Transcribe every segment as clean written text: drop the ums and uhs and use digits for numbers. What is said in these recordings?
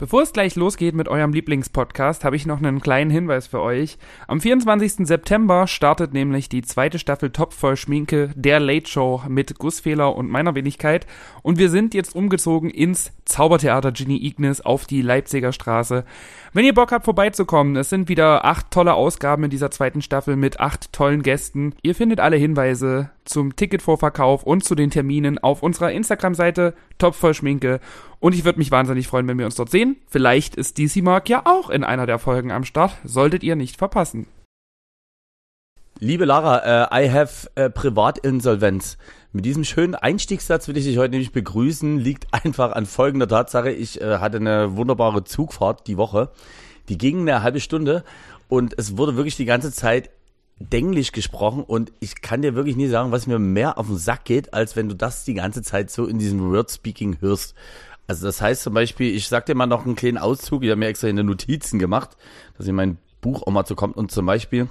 Bevor es gleich losgeht mit eurem Lieblingspodcast, habe ich noch einen kleinen Hinweis für euch. Am 24. September startet nämlich die zweite Staffel Top voll Schminke, der Late Show mit Gussfehler und meiner Wenigkeit. Und wir sind jetzt umgezogen ins Zaubertheater Ginny Ignis auf die Leipziger Straße. Wenn ihr Bock habt, vorbeizukommen, es sind wieder 8 tolle Ausgaben in dieser zweiten Staffel mit 8 tollen Gästen. Ihr findet alle Hinweise zum Ticketvorverkauf und zu den Terminen auf unserer Instagram-Seite Top voll Schminke. Und ich würde mich wahnsinnig freuen, wenn wir uns dort sehen. Vielleicht ist DC Mark ja auch in einer der Folgen am Start. Solltet ihr nicht verpassen. Liebe Lara, I have Privatinsolvenz. Mit diesem schönen Einstiegssatz will ich dich heute nämlich begrüßen. Liegt einfach an folgender Tatsache. Ich hatte eine wunderbare Zugfahrt die Woche. Die ging eine halbe Stunde und es wurde wirklich die ganze Zeit Denglisch gesprochen. Und ich kann dir wirklich nie sagen, was mir mehr auf den Sack geht, als wenn du das die ganze Zeit so in diesem Word-Speaking hörst. Also das heißt zum Beispiel, ich sag dir mal noch einen kleinen Auszug, ich habe mir extra eine Notizen gemacht, dass in mein Buch auch mal so kommt und zum Beispiel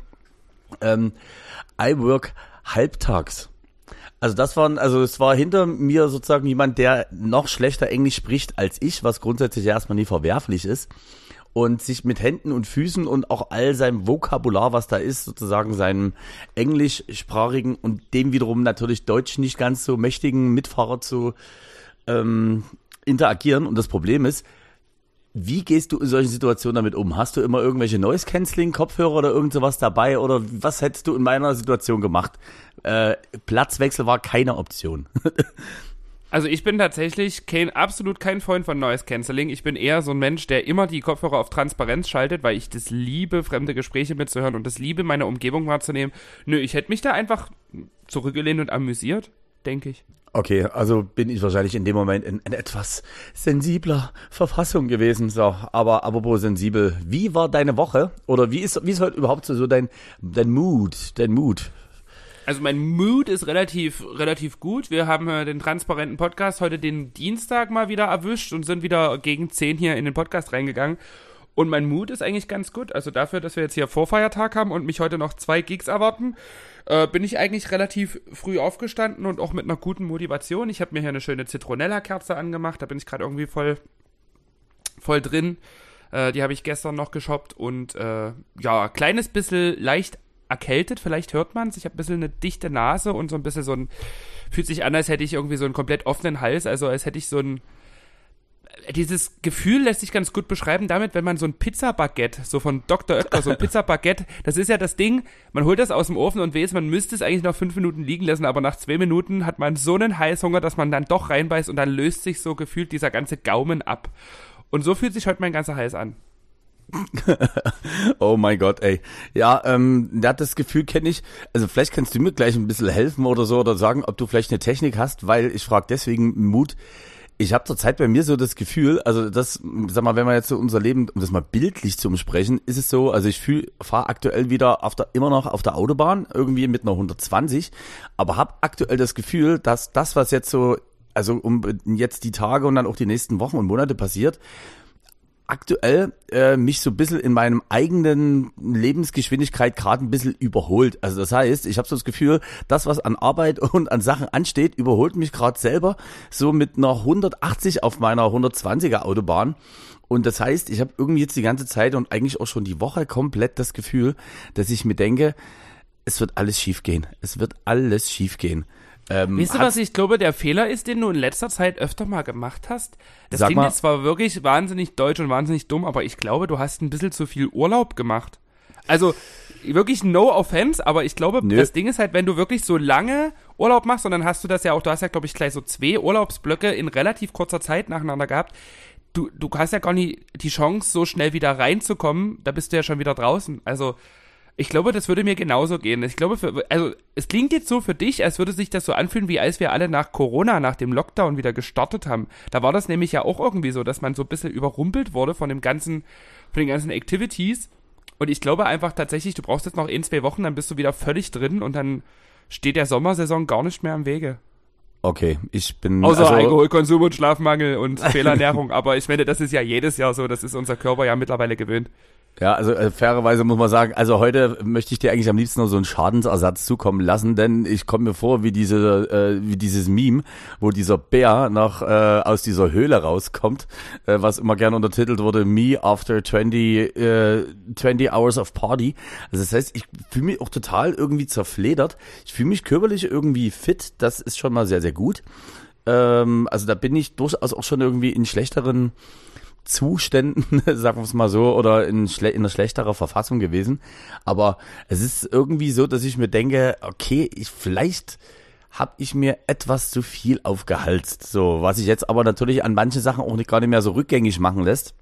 I work halbtags. Also es war hinter mir sozusagen jemand, der noch schlechter Englisch spricht als ich, was grundsätzlich erstmal nie verwerflich ist und sich mit Händen und Füßen und auch all seinem Vokabular, was da ist, sozusagen seinem englischsprachigen und dem wiederum natürlich deutsch nicht ganz so mächtigen Mitfahrer zu interagieren. Und das Problem ist, wie gehst du in solchen Situationen damit um? Hast du immer irgendwelche Noise-Canceling-Kopfhörer oder irgend sowas dabei? Oder was hättest du in meiner Situation gemacht? Platzwechsel war keine Option. Also ich bin tatsächlich absolut kein Freund von Noise Cancelling. Ich bin eher so ein Mensch, der immer die Kopfhörer auf Transparenz schaltet, weil ich das liebe, fremde Gespräche mitzuhören und das liebe, meine Umgebung wahrzunehmen. Nö, ich hätte mich da einfach zurückgelehnt und amüsiert, denke ich. Okay, also bin ich wahrscheinlich in dem Moment in etwas sensibler Verfassung gewesen. So, aber apropos sensibel, wie war deine Woche? Oder wie ist heute überhaupt so dein Mood? Also mein Mood ist relativ gut. Wir haben den transparenten Podcast heute den Dienstag mal wieder erwischt und sind wieder gegen 10 hier in den Podcast reingegangen. Und mein Mood ist eigentlich ganz gut. Also dafür, dass wir jetzt hier Vorfeiertag haben und mich heute noch 2 Gigs erwarten, bin ich eigentlich relativ früh aufgestanden und auch mit einer guten Motivation. Ich habe mir hier eine schöne Zitronella-Kerze angemacht. Da bin ich gerade irgendwie voll drin. Die habe ich gestern noch geshoppt und kleines bisschen leicht erkältet. Vielleicht hört man es. Ich habe ein bisschen eine dichte Nase und so ein bisschen fühlt sich an, als hätte ich irgendwie so einen komplett offenen Hals. Also als hätte ich dieses Gefühl lässt sich ganz gut beschreiben damit, wenn man so ein Pizza-Baguette, so von Dr. Oetker, so ein Pizza-Baguette, das ist ja das Ding, man holt das aus dem Ofen und weiß, man müsste es eigentlich noch 5 Minuten liegen lassen, aber nach 2 Minuten hat man so einen Heißhunger, dass man dann doch reinbeißt und dann löst sich so gefühlt dieser ganze Gaumen ab. Und so fühlt sich heute mein ganzer Hals an. Oh mein Gott, ey. Ja, das Gefühl kenne ich. Also vielleicht kannst du mir gleich ein bisschen helfen oder so oder sagen, ob du vielleicht eine Technik hast, weil ich frage deswegen Mut. Ich habe zurzeit bei mir so das Gefühl, also das, sag mal, wenn wir jetzt so unser Leben, um das mal bildlich zu umsprechen, ist es so, also ich fahre aktuell wieder immer noch auf der Autobahn, irgendwie mit einer 120, aber habe aktuell das Gefühl, dass das, was jetzt so, also um jetzt die Tage und dann auch die nächsten Wochen und Monate passiert, aktuell mich so ein bisschen in meinem eigenen Lebensgeschwindigkeit gerade ein bisschen überholt. Also das heißt, ich habe so das Gefühl, das, was an Arbeit und an Sachen ansteht, überholt mich gerade selber so mit einer 180 auf meiner 120er Autobahn. Und das heißt, ich habe irgendwie jetzt die ganze Zeit und eigentlich auch schon die Woche komplett das Gefühl, dass ich mir denke, es wird alles schief gehen. Es wird alles schief gehen. Weißt du, was ich glaube, der Fehler ist, den du in letzter Zeit öfter mal gemacht hast? Das klingt jetzt zwar wirklich wahnsinnig deutsch und wahnsinnig dumm, aber ich glaube, du hast ein bisschen zu viel Urlaub gemacht. Also, wirklich no offense, aber ich glaube, Das Ding ist halt, wenn du wirklich so lange Urlaub machst, und dann hast du das ja auch, du hast ja, glaube ich, gleich so 2 Urlaubsblöcke in relativ kurzer Zeit nacheinander gehabt. Du hast ja gar nicht die Chance, so schnell wieder reinzukommen, da bist du ja schon wieder draußen. Also, ich glaube, das würde mir genauso gehen. Ich glaube, es klingt jetzt so für dich, als würde sich das so anfühlen, wie als wir alle nach Corona, nach dem Lockdown wieder gestartet haben. Da war das nämlich ja auch irgendwie so, dass man so ein bisschen überrumpelt wurde von den ganzen Activities. Und ich glaube einfach tatsächlich, du brauchst jetzt noch 1-2 Wochen, dann bist du wieder völlig drin und dann steht der Sommersaison gar nicht mehr im Wege. Okay, ich bin... Außer Alkoholkonsum und Schlafmangel und Fehlernährung. Aber ich meine, das ist ja jedes Jahr so, das ist unser Körper ja mittlerweile gewöhnt. Ja, also fairerweise muss man sagen, also heute möchte ich dir eigentlich am liebsten noch so einen Schadensersatz zukommen lassen, denn ich komme mir vor wie dieses Meme, wo dieser Bär noch aus dieser Höhle rauskommt, was immer gerne untertitelt wurde, Me after 20 Hours of Party. Also das heißt, ich fühle mich auch total irgendwie zerfledert. Ich fühle mich körperlich irgendwie fit, das ist schon mal sehr, sehr gut. Also da bin ich durchaus auch schon irgendwie in schlechteren Zuständen, sagen wir es mal so, oder in einer schlechterer Verfassung gewesen. Aber es ist irgendwie so, dass ich mir denke, okay, vielleicht habe ich mir etwas zu viel aufgehalst. So, was sich jetzt aber natürlich an manchen Sachen auch gar nicht mehr so rückgängig machen lässt.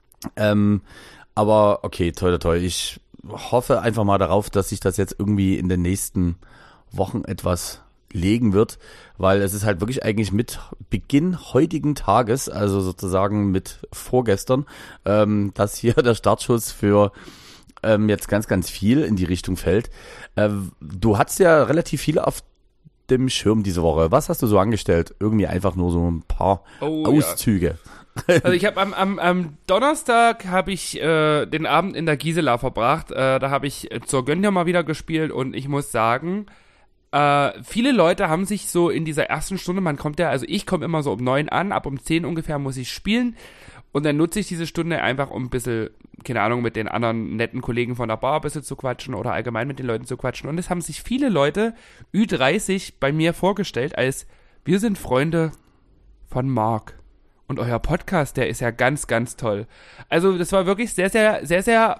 Aber okay, toi, toi, toi. Ich hoffe einfach mal darauf, dass sich das jetzt irgendwie in den nächsten Wochen etwas legen wird, weil es ist halt wirklich eigentlich mit Beginn heutigen Tages, also sozusagen mit vorgestern, dass hier der Startschuss für jetzt ganz, ganz viel in die Richtung fällt. Du hattest ja relativ viel auf dem Schirm diese Woche. Was hast du so angestellt? Irgendwie einfach nur so ein paar Auszüge. Ja. Also ich habe am Donnerstag habe ich den Abend in der Gisela verbracht. Da habe ich zur Gönn dir mal wieder gespielt und ich muss sagen, viele Leute haben sich so in dieser ersten Stunde, also ich komme immer so um 9 an, ab um 10 ungefähr muss ich spielen und dann nutze ich diese Stunde einfach, um ein bisschen, keine Ahnung, mit den anderen netten Kollegen von der Bar ein bisschen zu quatschen oder allgemein mit den Leuten zu quatschen und es haben sich viele Leute Ü30 bei mir vorgestellt als, wir sind Freunde von Marc und euer Podcast, der ist ja ganz, ganz toll. Also das war wirklich sehr, sehr, sehr, sehr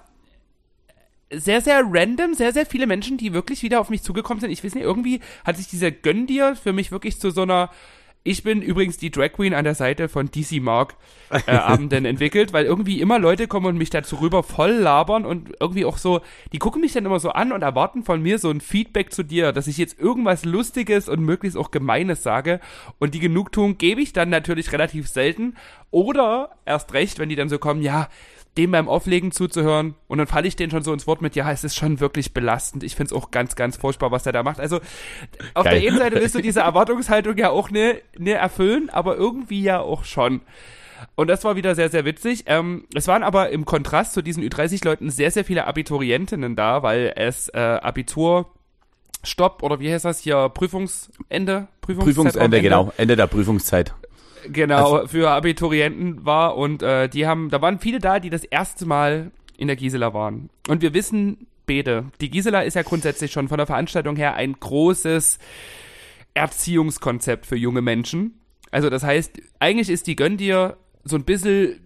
random, sehr, sehr viele Menschen, die wirklich wieder auf mich zugekommen sind. Ich weiß nicht, irgendwie hat sich dieser Gönn dir für mich wirklich zu so einer, ich bin übrigens die Drag Queen an der Seite von DC Mark Abenden entwickelt, weil irgendwie immer Leute kommen und mich dazu rüber voll labern und irgendwie auch so, die gucken mich dann immer so an und erwarten von mir so ein Feedback zu dir, dass ich jetzt irgendwas Lustiges und möglichst auch Gemeines sage und die Genugtuung gebe ich dann natürlich relativ selten oder erst recht, wenn die dann so kommen, ja, dem beim Auflegen zuzuhören und dann falle ich denen schon so ins Wort mit, ja, es ist schon wirklich belastend. Ich finde es auch ganz, ganz furchtbar, was der da macht. Also auf der einen Seite willst du diese Erwartungshaltung ja auch ne erfüllen, aber irgendwie ja auch schon. Und das war wieder sehr, sehr witzig. Es waren aber im Kontrast zu diesen Ü30-Leuten sehr, sehr viele Abiturientinnen da, weil es Abiturstopp oder wie heißt das hier, Prüfungsende, genau, Ende der Prüfungszeit. Genau, also für Abiturienten war und da waren viele da, die das erste Mal in der Gisela waren. Und wir wissen beide, die Gisela ist ja grundsätzlich schon von der Veranstaltung her ein großes Erziehungskonzept für junge Menschen. Also das heißt, eigentlich ist die Gönn dir so ein bisschen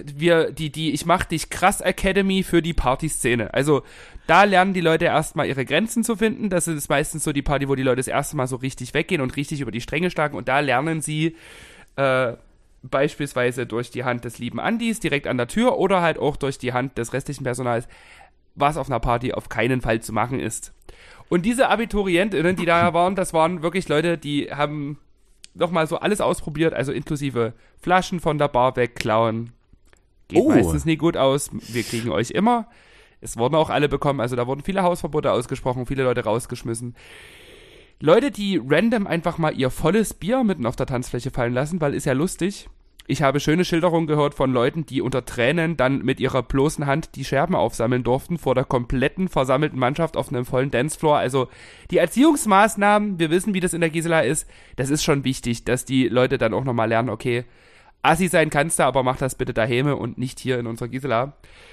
die Ich mach dich krass Academy für die Partyszene. Also da lernen die Leute erstmal ihre Grenzen zu finden. Das ist meistens so die Party, wo die Leute das erste Mal so richtig weggehen und richtig über die Stränge schlagen und da lernen sie beispielsweise durch die Hand des lieben Andis direkt an der Tür oder halt auch durch die Hand des restlichen Personals, was auf einer Party auf keinen Fall zu machen ist. Und diese Abiturientinnen, die da waren, das waren wirklich Leute, die haben nochmal so alles ausprobiert, also inklusive Flaschen von der Bar wegklauen. Geht meistens nie gut aus, wir kriegen euch immer. Es wurden auch alle bekommen, also da wurden viele Hausverbote ausgesprochen, viele Leute rausgeschmissen. Leute, die random einfach mal ihr volles Bier mitten auf der Tanzfläche fallen lassen, weil ist ja lustig. Ich habe schöne Schilderungen gehört von Leuten, die unter Tränen dann mit ihrer bloßen Hand die Scherben aufsammeln durften vor der kompletten versammelten Mannschaft auf einem vollen Dancefloor. Also die Erziehungsmaßnahmen, wir wissen, wie das in der Gisela ist, das ist schon wichtig, dass die Leute dann auch nochmal lernen, okay, Assi sein kannst du, aber mach das bitte daheim und nicht hier in unserer Gisela.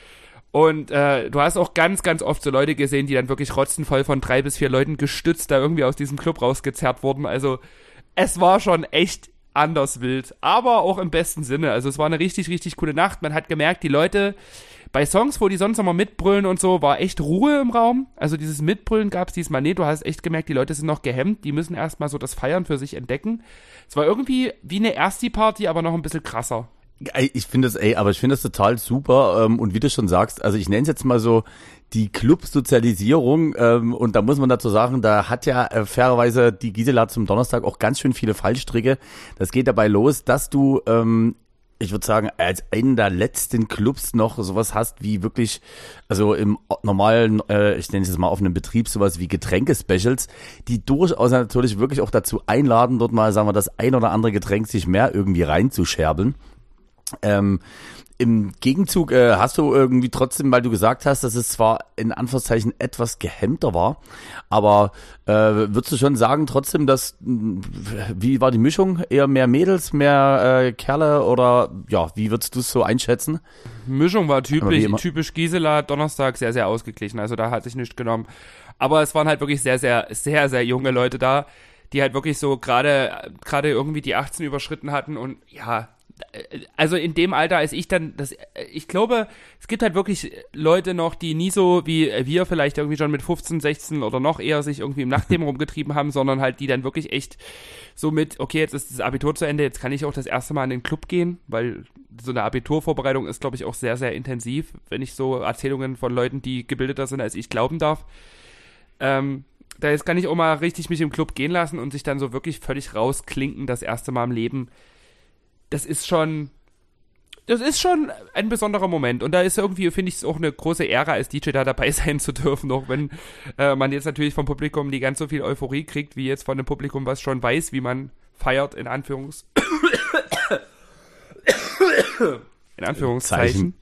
Und du hast auch ganz, ganz oft so Leute gesehen, die dann wirklich rotzenvoll von 3 bis 4 Leuten gestützt da irgendwie aus diesem Club rausgezerrt wurden. Also es war schon echt anders wild, aber auch im besten Sinne. Also es war eine richtig, richtig coole Nacht. Man hat gemerkt, die Leute bei Songs, wo die sonst immer mitbrüllen und so, war echt Ruhe im Raum. Also dieses Mitbrüllen gab es diesmal nicht. Du hast echt gemerkt, die Leute sind noch gehemmt. Die müssen erstmal so das Feiern für sich entdecken. Es war irgendwie wie eine Ersti-Party, aber noch ein bisschen krasser. Ich finde das total super und wie du schon sagst, also ich nenne es jetzt mal so die Club-Sozialisierung und da muss man dazu sagen, da hat ja fairerweise die Gisela zum Donnerstag auch ganz schön viele Fallstricke. Das geht dabei los, dass du, ich würde sagen, als einen der letzten Clubs noch sowas hast wie wirklich, also im normalen, ich nenne es jetzt mal auf einem Betrieb, sowas wie Getränke-Specials, die durchaus natürlich wirklich auch dazu einladen, dort mal, sagen wir, das ein oder andere Getränk sich mehr irgendwie reinzuscherbeln. Im Im Gegenzug hast du irgendwie trotzdem, weil du gesagt hast, dass es zwar in Anführungszeichen etwas gehemmter war, aber würdest du schon sagen trotzdem, dass, wie war die Mischung? Eher mehr Mädels, mehr Kerle oder ja, wie würdest du es so einschätzen? Mischung war typisch Gisela, Donnerstag sehr, sehr ausgeglichen, also da hat sich nichts genommen. Aber es waren halt wirklich sehr, sehr, sehr, sehr junge Leute da, die halt wirklich so gerade irgendwie die 18 überschritten hatten und ja, also in dem Alter, als ich dann, ich glaube, es gibt halt wirklich Leute noch, die nie so wie wir vielleicht irgendwie schon mit 15, 16 oder noch eher sich irgendwie im Nachtleben rumgetrieben haben, sondern halt die dann wirklich echt so mit, okay, jetzt ist das Abitur zu Ende, jetzt kann ich auch das erste Mal in den Club gehen, weil so eine Abiturvorbereitung ist, glaube ich, auch sehr, sehr intensiv, wenn ich so Erzählungen von Leuten, die gebildeter sind als ich, glauben darf. Da jetzt kann ich auch mal richtig mich im Club gehen lassen und sich dann so wirklich völlig rausklinken, das erste Mal im Leben. Das ist schon ein besonderer Moment. Und da ist irgendwie, finde ich es auch eine große Ehre, als DJ da dabei sein zu dürfen, auch wenn man jetzt natürlich vom Publikum nie ganz so viel Euphorie kriegt, wie jetzt von dem Publikum, was schon weiß, wie man feiert, in Anführungszeichen.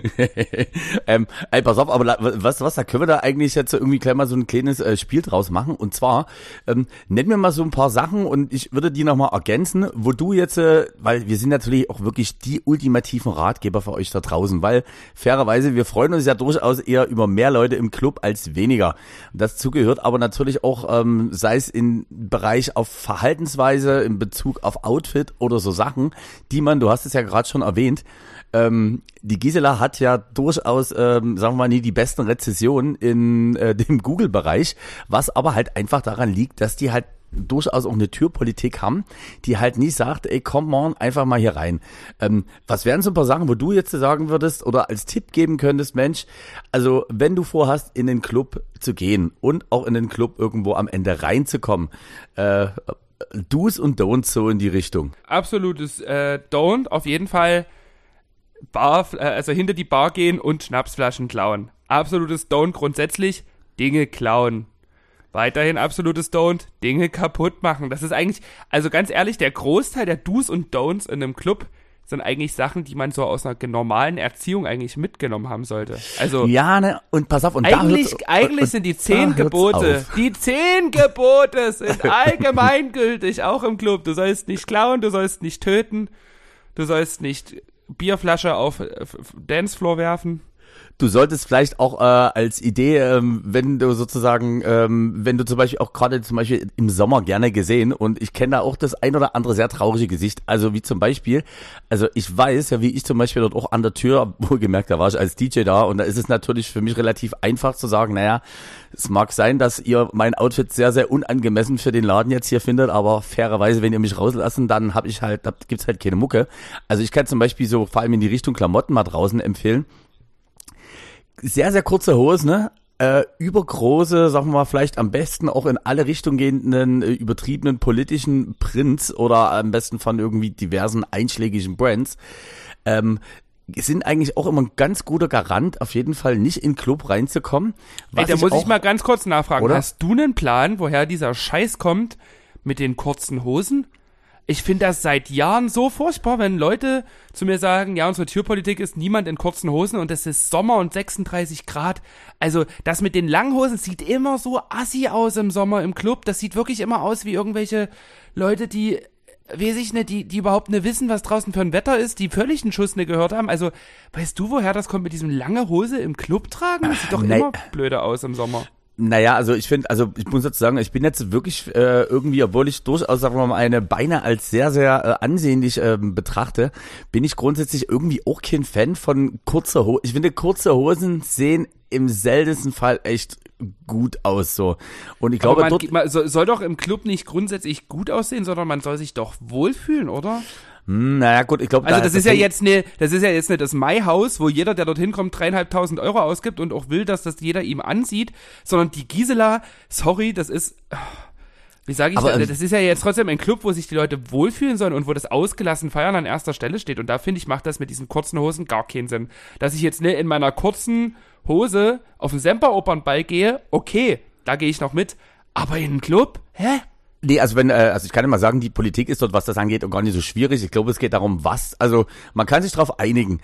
Pass auf, aber was, da können wir da eigentlich jetzt irgendwie gleich mal so ein kleines Spiel draus machen. Und zwar, nenn mir mal so ein paar Sachen und ich würde die nochmal ergänzen, wo du jetzt, weil wir sind natürlich auch wirklich die ultimativen Ratgeber für euch da draußen, weil fairerweise, wir freuen uns ja durchaus eher über mehr Leute im Club als weniger. Dazu gehört aber natürlich auch, sei es im Bereich auf Verhaltensweise, in Bezug auf Outfit oder so Sachen, die man, du hast es ja gerade schon erwähnt, die Gisela hat ja durchaus, sagen wir mal, nie die besten Rezessionen in dem Google-Bereich, was aber halt einfach daran liegt, dass die halt durchaus auch eine Türpolitik haben, die halt nie sagt, ey, komm on, einfach mal hier rein. Was wären so ein paar Sachen, wo du jetzt sagen würdest oder als Tipp geben könntest, Mensch, also wenn du vorhast, in den Club zu gehen und auch in den Club irgendwo am Ende reinzukommen, Do's und Don'ts so in die Richtung. Absolutes Don't, auf jeden Fall also hinter die Bar gehen und Schnapsflaschen klauen. Absolutes Don't grundsätzlich, Dinge klauen. Weiterhin absolutes Don't, Dinge kaputt machen. Das ist eigentlich, also ganz ehrlich, der Großteil der Do's und Don'ts in einem Club sind eigentlich Sachen, die man so aus einer normalen Erziehung eigentlich mitgenommen haben sollte. Also ja, ne, und pass auf, und eigentlich sind die 10 Gebote. Die 10 Gebote sind allgemeingültig, auch im Club. Du sollst nicht klauen, du sollst nicht töten, du sollst nicht Bierflasche auf Dancefloor werfen. Du solltest vielleicht auch als Idee, wenn du sozusagen, wenn du zum Beispiel auch gerade zum Beispiel im Sommer gerne gesehen und ich kenne da auch das ein oder andere sehr traurige Gesicht, also wie zum Beispiel, also ich weiß ja, wie ich zum Beispiel dort auch an der Tür, wohlgemerkt, da war ich als DJ da und da ist es natürlich für mich relativ einfach zu sagen, naja, es mag sein, dass ihr mein Outfit sehr, sehr unangemessen für den Laden jetzt hier findet, aber fairerweise, wenn ihr mich rauslassen, dann da gibt's halt keine Mucke. Also ich kann zum Beispiel so vor allem in die Richtung Klamotten mal draußen empfehlen. Sehr, sehr kurze Hosen, ne? Übergroße, sagen wir mal, vielleicht am besten auch in alle Richtungen gehenden, übertriebenen politischen Prints oder am besten von irgendwie diversen einschlägigen Brands, sind eigentlich auch immer ein ganz guter Garant, auf jeden Fall nicht in den Club reinzukommen. Ey, da muss ich mal ganz kurz nachfragen. Oder? Hast du einen Plan, woher dieser Scheiß kommt mit den kurzen Hosen? Ich finde das seit Jahren so furchtbar, wenn Leute zu mir sagen, ja, unsere Türpolitik ist niemand in kurzen Hosen und es ist Sommer und 36 Grad. Also das mit den langen Hosen sieht immer so assi aus im Sommer im Club. Das sieht wirklich immer aus wie irgendwelche Leute, die, weiß ich nicht, die überhaupt nicht wissen, was draußen für ein Wetter ist, die völlig einen Schuss nicht gehört haben. Also weißt du, woher das kommt mit diesem lange Hose im Club tragen? Das sieht doch immer blöder aus im Sommer. Naja, also ich finde, also ich muss jetzt sagen, ich bin jetzt wirklich irgendwie, obwohl ich durchaus, sagen wir mal, eine Beine als sehr, sehr ansehnlich betrachte, bin ich grundsätzlich irgendwie auch kein Fan von kurzer Hosen. Ich finde, kurze Hosen sehen im seltensten Fall echt gut aus, so. Und ich glaube, man soll doch im Club nicht grundsätzlich gut aussehen, sondern man soll sich doch wohlfühlen, oder? Naja, gut, ich glaube, also das ist ja jetzt nicht das Maihaus, wo jeder, der dorthin kommt, 3.500 € ausgibt und auch will, dass das jeder ihm ansieht, sondern die Gisela, sorry, das ist, wie sage ich das? Das ist ja jetzt trotzdem ein Club, wo sich die Leute wohlfühlen sollen und wo das ausgelassen Feiern an erster Stelle steht. Und da finde ich, macht das mit diesen kurzen Hosen gar keinen Sinn. Dass ich jetzt in meiner kurzen Hose auf den Semperopernball gehe, okay, da gehe ich noch mit, aber in den Club, hä? Nee, also also ich kann immer sagen, die Politik ist dort, was das angeht, auch gar nicht so schwierig. Ich glaube, es geht darum, also man kann sich darauf einigen.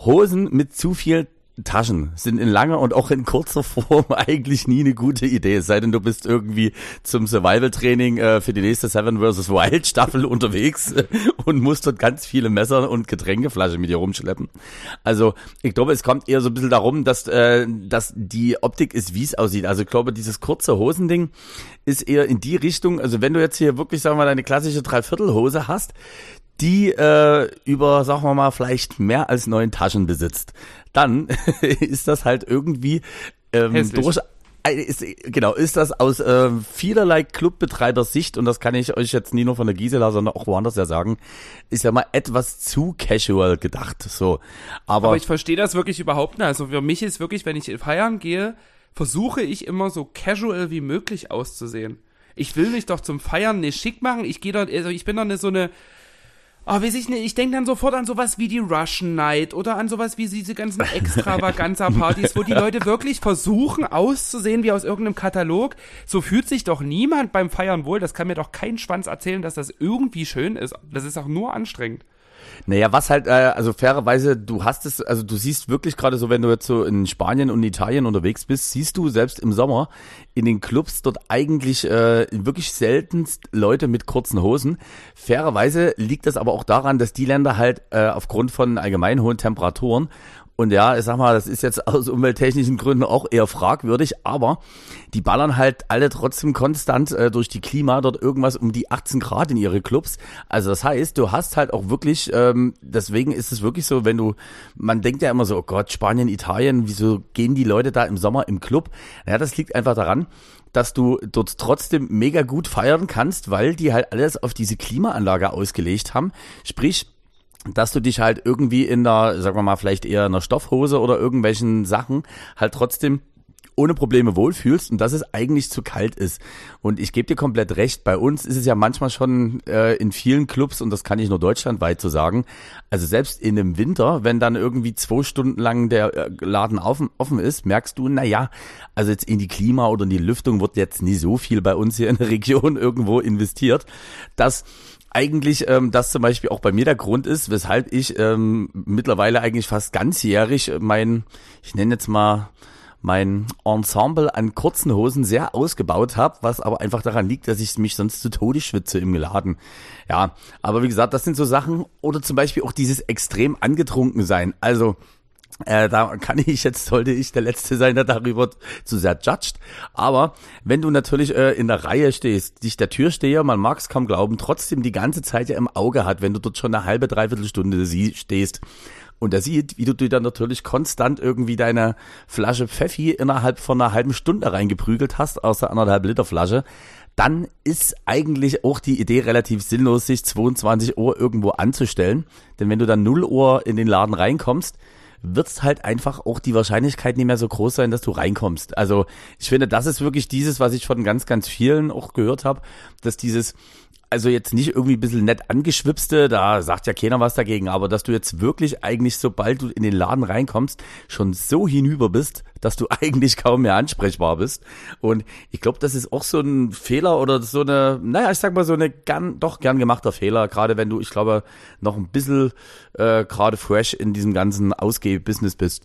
Hosen mit zu viel Taschen sind in langer und auch in kurzer Form eigentlich nie eine gute Idee, es sei denn, du bist irgendwie zum Survival-Training für die nächste Seven vs. Wild Staffel unterwegs und musst dort ganz viele Messer und Getränkeflaschen mit dir rumschleppen. Also ich glaube, es kommt eher so ein bisschen darum, dass die Optik ist, wie es aussieht. Also ich glaube, dieses kurze Hosending ist eher in die Richtung, also wenn du jetzt hier wirklich, sagen wir mal, deine klassische Dreiviertelhose hast, die über, sagen wir mal, vielleicht mehr als 9 Taschen besitzt, dann ist das halt irgendwie ist das aus vielerlei Clubbetreibersicht, und das kann ich euch jetzt nie nur von der Gisela, sondern auch woanders ja sagen, ist ja mal etwas zu casual gedacht. So, aber ich verstehe das wirklich überhaupt nicht. Also für mich ist wirklich, wenn ich feiern gehe, versuche ich immer so casual wie möglich auszusehen. Ich will mich doch zum Feiern nicht schick machen. Ich gehe also ich bin doch nicht so eine weiß ich nicht, ich denke dann sofort an sowas wie die Russian Night oder an sowas wie diese ganzen Extravaganza-Partys, wo die Leute wirklich versuchen auszusehen wie aus irgendeinem Katalog. So fühlt sich doch niemand beim Feiern wohl. Das kann mir doch kein Schwanz erzählen, dass das irgendwie schön ist. Das ist auch nur anstrengend. Naja, was halt, also fairerweise, du siehst wirklich gerade so, wenn du jetzt so in Spanien und Italien unterwegs bist, siehst du selbst im Sommer in den Clubs dort eigentlich wirklich seltenst Leute mit kurzen Hosen. Fairerweise liegt das aber auch daran, dass die Länder halt aufgrund von allgemein hohen Temperaturen, und ja, ich sag mal, das ist jetzt aus umwelttechnischen Gründen auch eher fragwürdig, aber die ballern halt alle trotzdem konstant durch die Klima dort irgendwas um die 18 Grad in ihre Clubs. Also das heißt, du hast halt auch wirklich, deswegen ist es wirklich so, man denkt ja immer so, oh Gott, Spanien, Italien, wieso gehen die Leute da im Sommer im Club? Naja, das liegt einfach daran, dass du dort trotzdem mega gut feiern kannst, weil die halt alles auf diese Klimaanlage ausgelegt haben. Sprich, dass du dich halt irgendwie in der, sagen wir mal, vielleicht eher in einer Stoffhose oder irgendwelchen Sachen halt trotzdem ohne Probleme wohlfühlst und dass es eigentlich zu kalt ist. Und ich gebe dir komplett recht, bei uns ist es ja manchmal schon in vielen Clubs, und das kann ich nur deutschlandweit so sagen, also selbst in dem Winter, wenn dann irgendwie 2 Stunden lang der Laden offen ist, merkst du, naja, also jetzt in die Klima oder in die Lüftung wird jetzt nie so viel bei uns hier in der Region irgendwo investiert, dass eigentlich das zum Beispiel auch bei mir der Grund ist, weshalb ich mittlerweile eigentlich fast ganzjährig ich nenne jetzt mal mein Ensemble an kurzen Hosen sehr ausgebaut habe, was aber einfach daran liegt, dass ich mich sonst zu Tode schwitze im Laden. Ja, aber wie gesagt, das sind so Sachen, oder zum Beispiel auch dieses extrem angetrunken sein. Also sollte ich der Letzte sein, der darüber zu sehr judged. Aber wenn du natürlich in der Reihe stehst, dich der Türsteher, man mag es kaum glauben, trotzdem die ganze Zeit ja im Auge hat, wenn du dort schon eine halbe, dreiviertel Stunde stehst, und er sieht, wie du dir dann natürlich konstant irgendwie deine Flasche Pfeffi innerhalb von einer halben Stunde reingeprügelt hast aus der 1,5 Liter Flasche, dann ist eigentlich auch die Idee relativ sinnlos, sich 22 Uhr irgendwo anzustellen. Denn wenn du dann 0 Uhr in den Laden reinkommst, wird's halt einfach auch die Wahrscheinlichkeit nicht mehr so groß sein, dass du reinkommst. Also ich finde, das ist wirklich dieses, was ich von ganz, ganz vielen auch gehört habe, dass dieses, also jetzt nicht irgendwie ein bisschen nett angeschwipste, da sagt ja keiner was dagegen, aber dass du jetzt wirklich eigentlich, sobald du in den Laden reinkommst, schon so hinüber bist, dass du eigentlich kaum mehr ansprechbar bist. Und ich glaube, das ist auch so ein Fehler oder so eine, naja, ich sag mal so eine gern gemachter Fehler, gerade wenn du, ich glaube, noch ein bisschen gerade fresh in diesem ganzen Ausgeh-Business bist.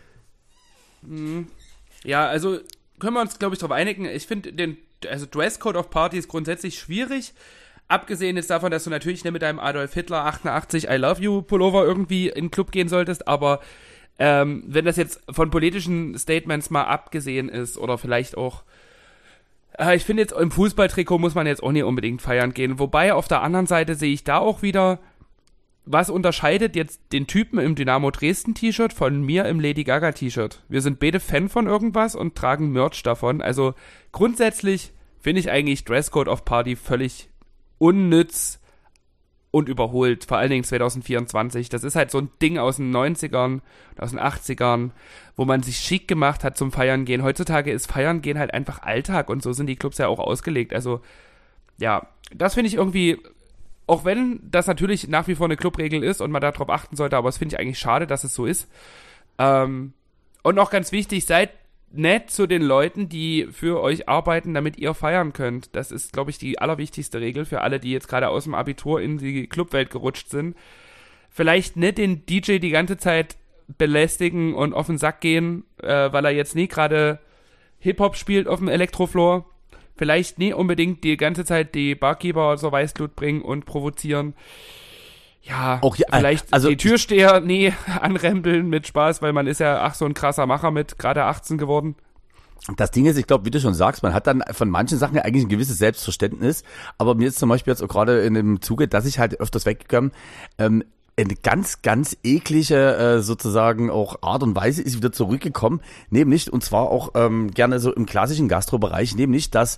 Ja, also können wir uns, glaube ich, darauf einigen. Ich finde Dresscode auf Partys grundsätzlich schwierig. Abgesehen jetzt davon, dass du natürlich nicht mit deinem Adolf Hitler 88 I Love You Pullover irgendwie in den Club gehen solltest, aber wenn das jetzt von politischen Statements mal abgesehen ist oder vielleicht auch, ich finde jetzt im Fußballtrikot muss man jetzt auch nicht unbedingt feiern gehen, wobei auf der anderen Seite sehe ich da auch wieder, was unterscheidet jetzt den Typen im Dynamo Dresden T-Shirt von mir im Lady Gaga T-Shirt? Wir sind beide Fan von irgendwas und tragen Merch davon, also grundsätzlich finde ich eigentlich Dresscode auf Party völlig unnütz und überholt, vor allen Dingen 2024. Das ist halt so ein Ding aus den 90ern, aus den 80ern, wo man sich schick gemacht hat zum Feiern gehen. Heutzutage ist Feiern gehen halt einfach Alltag und so sind die Clubs ja auch ausgelegt. Also ja, das finde ich irgendwie, auch wenn das natürlich nach wie vor eine Clubregel ist und man darauf achten sollte, aber das finde ich eigentlich schade, dass es so ist. Und noch ganz wichtig, seid nett zu den Leuten, die für euch arbeiten, damit ihr feiern könnt. Das ist, glaube ich, die allerwichtigste Regel für alle, die jetzt gerade aus dem Abitur in die Clubwelt gerutscht sind. Vielleicht nicht den DJ die ganze Zeit belästigen und auf den Sack gehen, weil er jetzt nie gerade Hip-Hop spielt auf dem Elektrofloor. Vielleicht nie unbedingt die ganze Zeit die Barkeeper zur Weißglut bringen und provozieren. Ja, auch hier, vielleicht also die Türsteher nie anrempeln mit Spaß, weil man ist ja so ein krasser Macher mit gerade 18 geworden. Das Ding ist, ich glaube, wie du schon sagst, man hat dann von manchen Sachen ja eigentlich ein gewisses Selbstverständnis, aber mir ist zum Beispiel jetzt auch gerade in dem Zuge, dass ich halt öfters weggekommen, eine ganz, ganz eklige sozusagen auch Art und Weise ist wieder zurückgekommen, nämlich, und zwar auch gerne so im klassischen Gastrobereich, nämlich, dass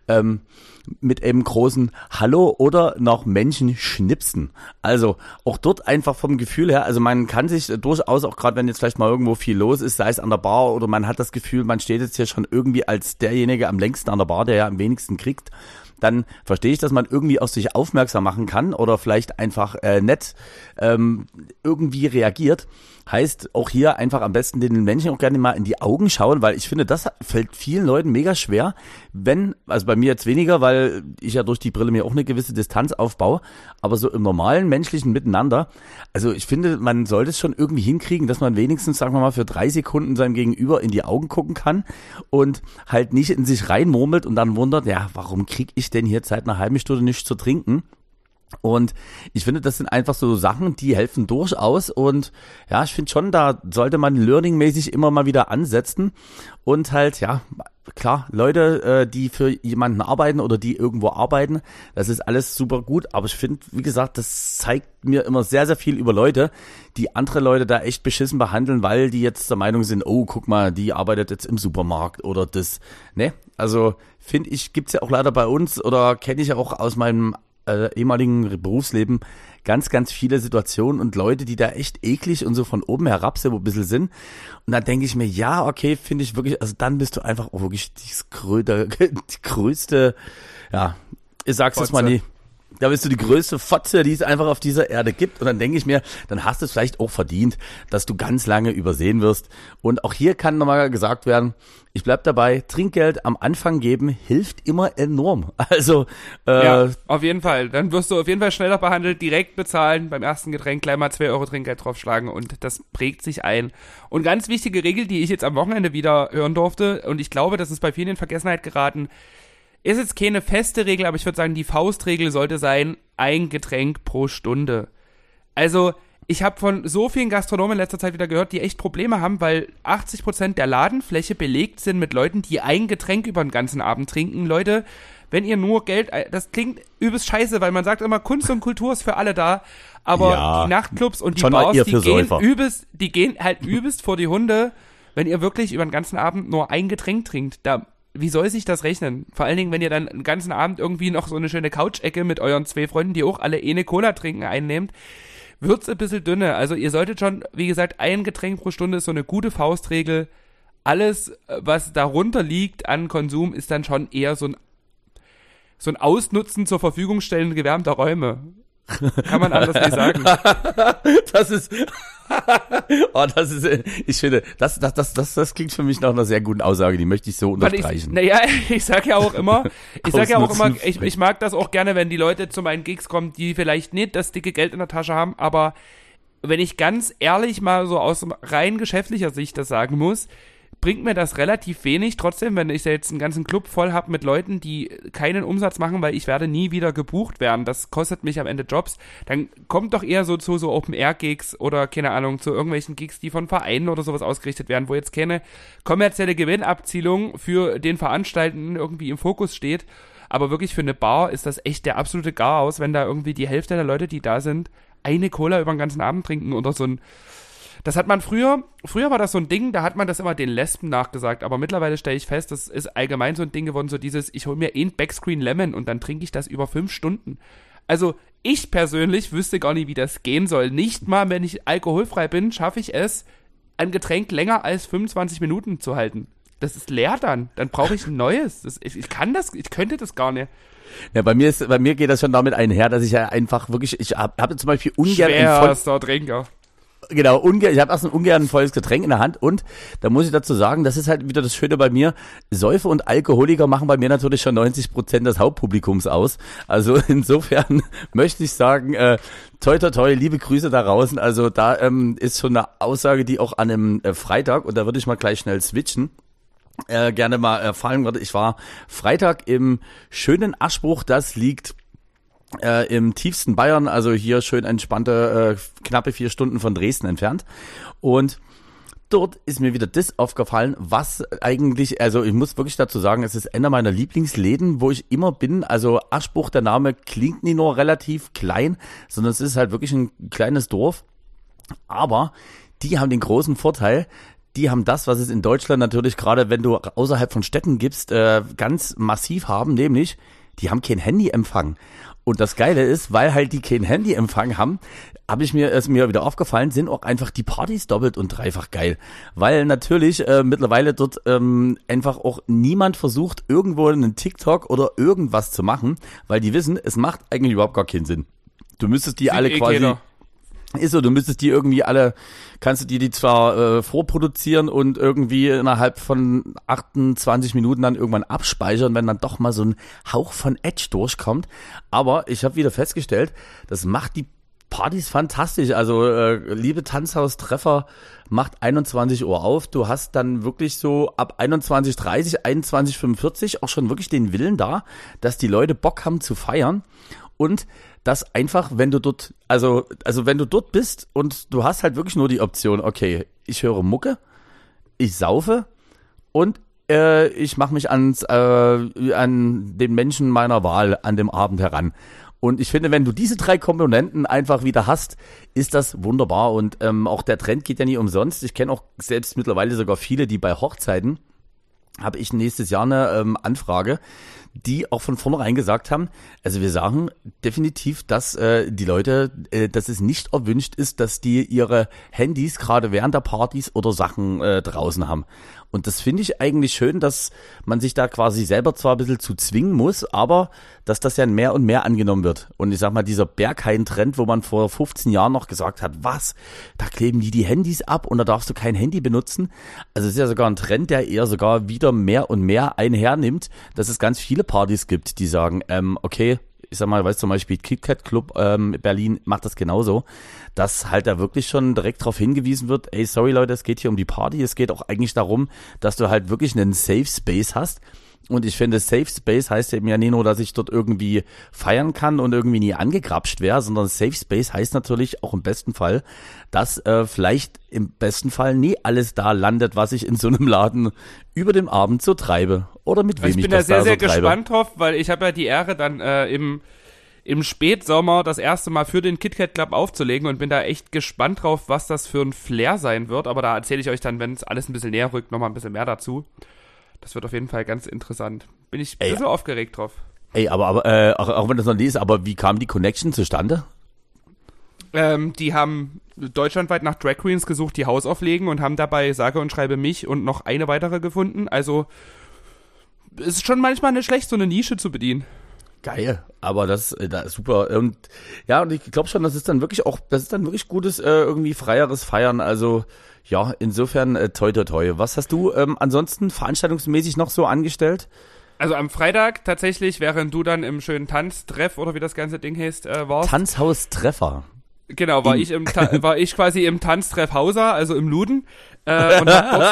mit einem großen Hallo oder nach Menschen schnipsen. Also auch dort einfach vom Gefühl her, also man kann sich durchaus, auch gerade wenn jetzt vielleicht mal irgendwo viel los ist, sei es an der Bar oder man hat das Gefühl, man steht jetzt hier schon irgendwie als derjenige am längsten an der Bar, der ja am wenigsten kriegt, dann verstehe ich, dass man irgendwie auf sich aufmerksam machen kann oder vielleicht einfach nett irgendwie reagiert. Heißt auch hier einfach am besten den Menschen auch gerne mal in die Augen schauen, weil ich finde, das fällt vielen Leuten mega schwer, also bei mir jetzt weniger, weil ich ja durch die Brille mir auch eine gewisse Distanz aufbaue, aber so im normalen menschlichen Miteinander, also ich finde, man sollte es schon irgendwie hinkriegen, dass man wenigstens, sagen wir mal, für 3 Sekunden seinem Gegenüber in die Augen gucken kann und halt nicht in sich reinmurmelt und dann wundert, ja, warum krieg ich denn hier seit einer halben Stunde nichts zu trinken? Und ich finde, das sind einfach so Sachen, die helfen durchaus und ja, ich finde schon, da sollte man learningmäßig immer mal wieder ansetzen und halt, ja, klar, Leute, die für jemanden arbeiten oder die irgendwo arbeiten, das ist alles super gut, aber ich finde, wie gesagt, das zeigt mir immer sehr, sehr viel über Leute, die andere Leute da echt beschissen behandeln, weil die jetzt der Meinung sind, oh, guck mal, die arbeitet jetzt im Supermarkt oder das, ne, also finde ich, gibt's ja auch leider bei uns oder kenne ich ja auch aus meinem ehemaligen Berufsleben ganz, ganz viele Situationen und Leute, die da echt eklig und so von oben herab so ein bisschen sind. Und dann denke ich mir, ja, okay, finde ich wirklich, also dann bist du einfach auch wirklich die größte, ja, ich sag's jetzt mal nie. Da bist du die größte Fotze, die es einfach auf dieser Erde gibt. Und dann denke ich mir, dann hast du es vielleicht auch verdient, dass du ganz lange übersehen wirst. Und auch hier kann nochmal gesagt werden, ich bleib dabei, Trinkgeld am Anfang geben hilft immer enorm. Also ja, auf jeden Fall. Dann wirst du auf jeden Fall schneller behandelt, direkt bezahlen, beim ersten Getränk gleich mal 2 Euro Trinkgeld draufschlagen und das prägt sich ein. Und ganz wichtige Regel, die ich jetzt am Wochenende wieder hören durfte, und ich glaube, das ist bei vielen in Vergessenheit geraten, ist jetzt keine feste Regel, aber ich würde sagen, die Faustregel sollte sein, 1 Getränk pro Stunde. Also, ich habe von so vielen Gastronomen in letzter Zeit wieder gehört, die echt Probleme haben, weil 80% der Ladenfläche belegt sind mit Leuten, die 1 Getränk über den ganzen Abend trinken. Leute, wenn ihr nur Geld, das klingt übelst scheiße, weil man sagt immer, Kunst und Kultur ist für alle da, aber ja, die Nachtclubs und die Bars, die gehen halt übelst vor die Hunde, wenn ihr wirklich über den ganzen Abend nur 1 Getränk trinkt. Wie soll sich das rechnen? Vor allen Dingen, wenn ihr dann den ganzen Abend irgendwie noch so eine schöne Couch-Ecke mit euren 2 Freunden, die auch alle eine Cola trinken, einnehmt, wird's ein bisschen dünne. Also ihr solltet schon, wie gesagt, 1 Getränk pro Stunde ist so eine gute Faustregel. Alles, was darunter liegt an Konsum, ist dann schon eher so ein Ausnutzen zur Verfügung stellen gewärmter Räume. Kann man anders nicht sagen. Das ist, ich finde, das klingt für mich nach einer sehr guten Aussage, die möchte ich so unterstreichen. Ich sag ja auch immer, ich mag das auch gerne, wenn die Leute zu meinen Gigs kommen, die vielleicht nicht das dicke Geld in der Tasche haben, aber wenn ich ganz ehrlich mal so aus rein geschäftlicher Sicht das sagen muss, bringt mir das relativ wenig. Trotzdem, wenn ich jetzt einen ganzen Club voll habe mit Leuten, die keinen Umsatz machen, weil ich werde nie wieder gebucht werden, das kostet mich am Ende Jobs, dann kommt doch eher so zu so Open-Air-Gigs oder, keine Ahnung, zu irgendwelchen Gigs, die von Vereinen oder sowas ausgerichtet werden, wo jetzt keine kommerzielle Gewinnabzielung für den Veranstaltenden irgendwie im Fokus steht. Aber wirklich für eine Bar ist das echt der absolute Garaus, wenn da irgendwie die Hälfte der Leute, die da sind, 1 Cola über den ganzen Abend trinken oder so ein. Das hat man früher war das so ein Ding, da hat man das immer den Lesben nachgesagt, aber mittlerweile stelle ich fest, das ist allgemein so ein Ding geworden, so dieses, ich hole mir 1 Backscreen Lemon und dann trinke ich das über 5 Stunden. Also ich persönlich wüsste gar nicht, wie das gehen soll. Nicht mal, wenn ich alkoholfrei bin, schaffe ich es, ein Getränk länger als 25 Minuten zu halten. Das ist leer dann brauche ich ein neues. Ich könnte das gar nicht. Ja, bei mir geht das schon damit einher, dass ich ja einfach wirklich, ich habe zum Beispiel ungern schwerster Trinker. Genau, ich habe erst ungern ein volles Getränk in der Hand und da muss ich dazu sagen, das ist halt wieder das Schöne bei mir, Säufer und Alkoholiker machen bei mir natürlich schon 90% des Hauptpublikums aus. Also insofern möchte ich sagen, toi toi toi, liebe Grüße da draußen. Also da ist schon eine Aussage, die auch an einem Freitag, und da würde ich mal gleich schnell switchen, gerne mal erfahren würde. Ich war Freitag im schönen Aschbruch, das liegt im tiefsten Bayern, also hier schön entspannte, knappe 4 Stunden von Dresden entfernt. Und dort ist mir wieder das aufgefallen, was eigentlich, also ich muss wirklich dazu sagen, es ist einer meiner Lieblingsläden, wo ich immer bin. Also Aschbruch, der Name klingt nicht nur relativ klein, sondern es ist halt wirklich ein kleines Dorf. Aber die haben den großen Vorteil, die haben das, was es in Deutschland natürlich gerade, wenn du außerhalb von Städten gibst, ganz massiv haben, nämlich die haben kein Handyempfang. Und das Geile ist, weil halt die kein Handyempfang haben, ist mir wieder aufgefallen, sind auch einfach die Partys doppelt und dreifach geil. Weil natürlich mittlerweile dort einfach auch niemand versucht, irgendwo einen TikTok oder irgendwas zu machen, weil die wissen, es macht eigentlich überhaupt gar keinen Sinn. Du müsstest die alle quasi... Ist so, du müsstest die irgendwie alle, kannst du die zwar vorproduzieren und irgendwie innerhalb von 28 Minuten dann irgendwann abspeichern, wenn dann doch mal so ein Hauch von Edge durchkommt. Aber ich habe wieder festgestellt, das macht die Partys fantastisch. Also liebe Tanzhaus-Treffer, macht 21 Uhr auf. Du hast dann wirklich so ab 21:30, 21:45 auch schon wirklich den Willen da, dass die Leute Bock haben zu feiern. Und das einfach, wenn du dort, also wenn du dort bist und du hast halt wirklich nur die Option, okay, ich höre Mucke, ich saufe und ich mache mich an den Menschen meiner Wahl an dem Abend heran. Und ich finde, wenn du diese 3 Komponenten einfach wieder hast, ist das wunderbar. Und auch der Trend geht ja nie umsonst. Ich kenne auch selbst mittlerweile sogar viele, die bei Hochzeiten, habe ich nächstes Jahr eine Anfrage, die auch von vornherein gesagt haben, also wir sagen definitiv, dass die Leute, dass es nicht erwünscht ist, dass die ihre Handys gerade während der Partys oder Sachen draußen haben. Und das finde ich eigentlich schön, dass man sich da quasi selber zwar ein bisschen zu zwingen muss, aber dass das ja mehr und mehr angenommen wird. Und ich sag mal, dieser Berghain-Trend, wo man vor 15 Jahren noch gesagt hat, was, da kleben die Handys ab und da darfst du kein Handy benutzen. Also es ist ja sogar ein Trend, der eher sogar wieder mehr und mehr einhernimmt, dass es ganz viele Partys gibt, die sagen, okay, ich sag mal, weißt du, zum Beispiel KitKat Club Berlin macht das genauso, dass halt da wirklich schon direkt darauf hingewiesen wird, ey, sorry Leute, es geht hier um die Party, es geht auch eigentlich darum, dass du halt wirklich einen Safe Space hast. Und ich finde, Safe Space heißt eben ja nicht nur, dass ich dort irgendwie feiern kann und irgendwie nie angegrapscht wäre, sondern Safe Space heißt natürlich auch im besten Fall, dass vielleicht im besten Fall nie alles da landet, was ich in so einem Laden über den Abend so treibe. Oder mit wem ich das da so treibe. Ich bin da sehr, sehr gespannt drauf, weil ich habe ja die Ehre dann im Spätsommer das erste Mal für den KitKat Club aufzulegen und bin da echt gespannt drauf, was das für ein Flair sein wird. Aber da erzähle ich euch dann, wenn es alles ein bisschen näher rückt, nochmal ein bisschen mehr dazu. Das wird auf jeden Fall ganz interessant. Bin ich ein bisschen aufgeregt drauf. Ey, aber auch wenn das noch nie ist, aber wie kam die Connection zustande? Die haben deutschlandweit nach Drag Queens gesucht, die Haus auflegen und haben dabei sage und schreibe mich und noch eine weitere gefunden. Also es ist schon manchmal nicht schlecht, so eine Nische zu bedienen. Geil, aber das ist super. Und ja, und ich glaube schon, das ist dann wirklich gutes, irgendwie freieres Feiern. Also ja, insofern toi toi toi. Was hast du ansonsten veranstaltungsmäßig noch so angestellt? Also am Freitag tatsächlich, während du dann im schönen Tanztreff oder wie das ganze Ding heißt, warst. Tanzhaus-Treffer. Genau, war ich quasi im Tanztreff Hauser, also im Luden. Und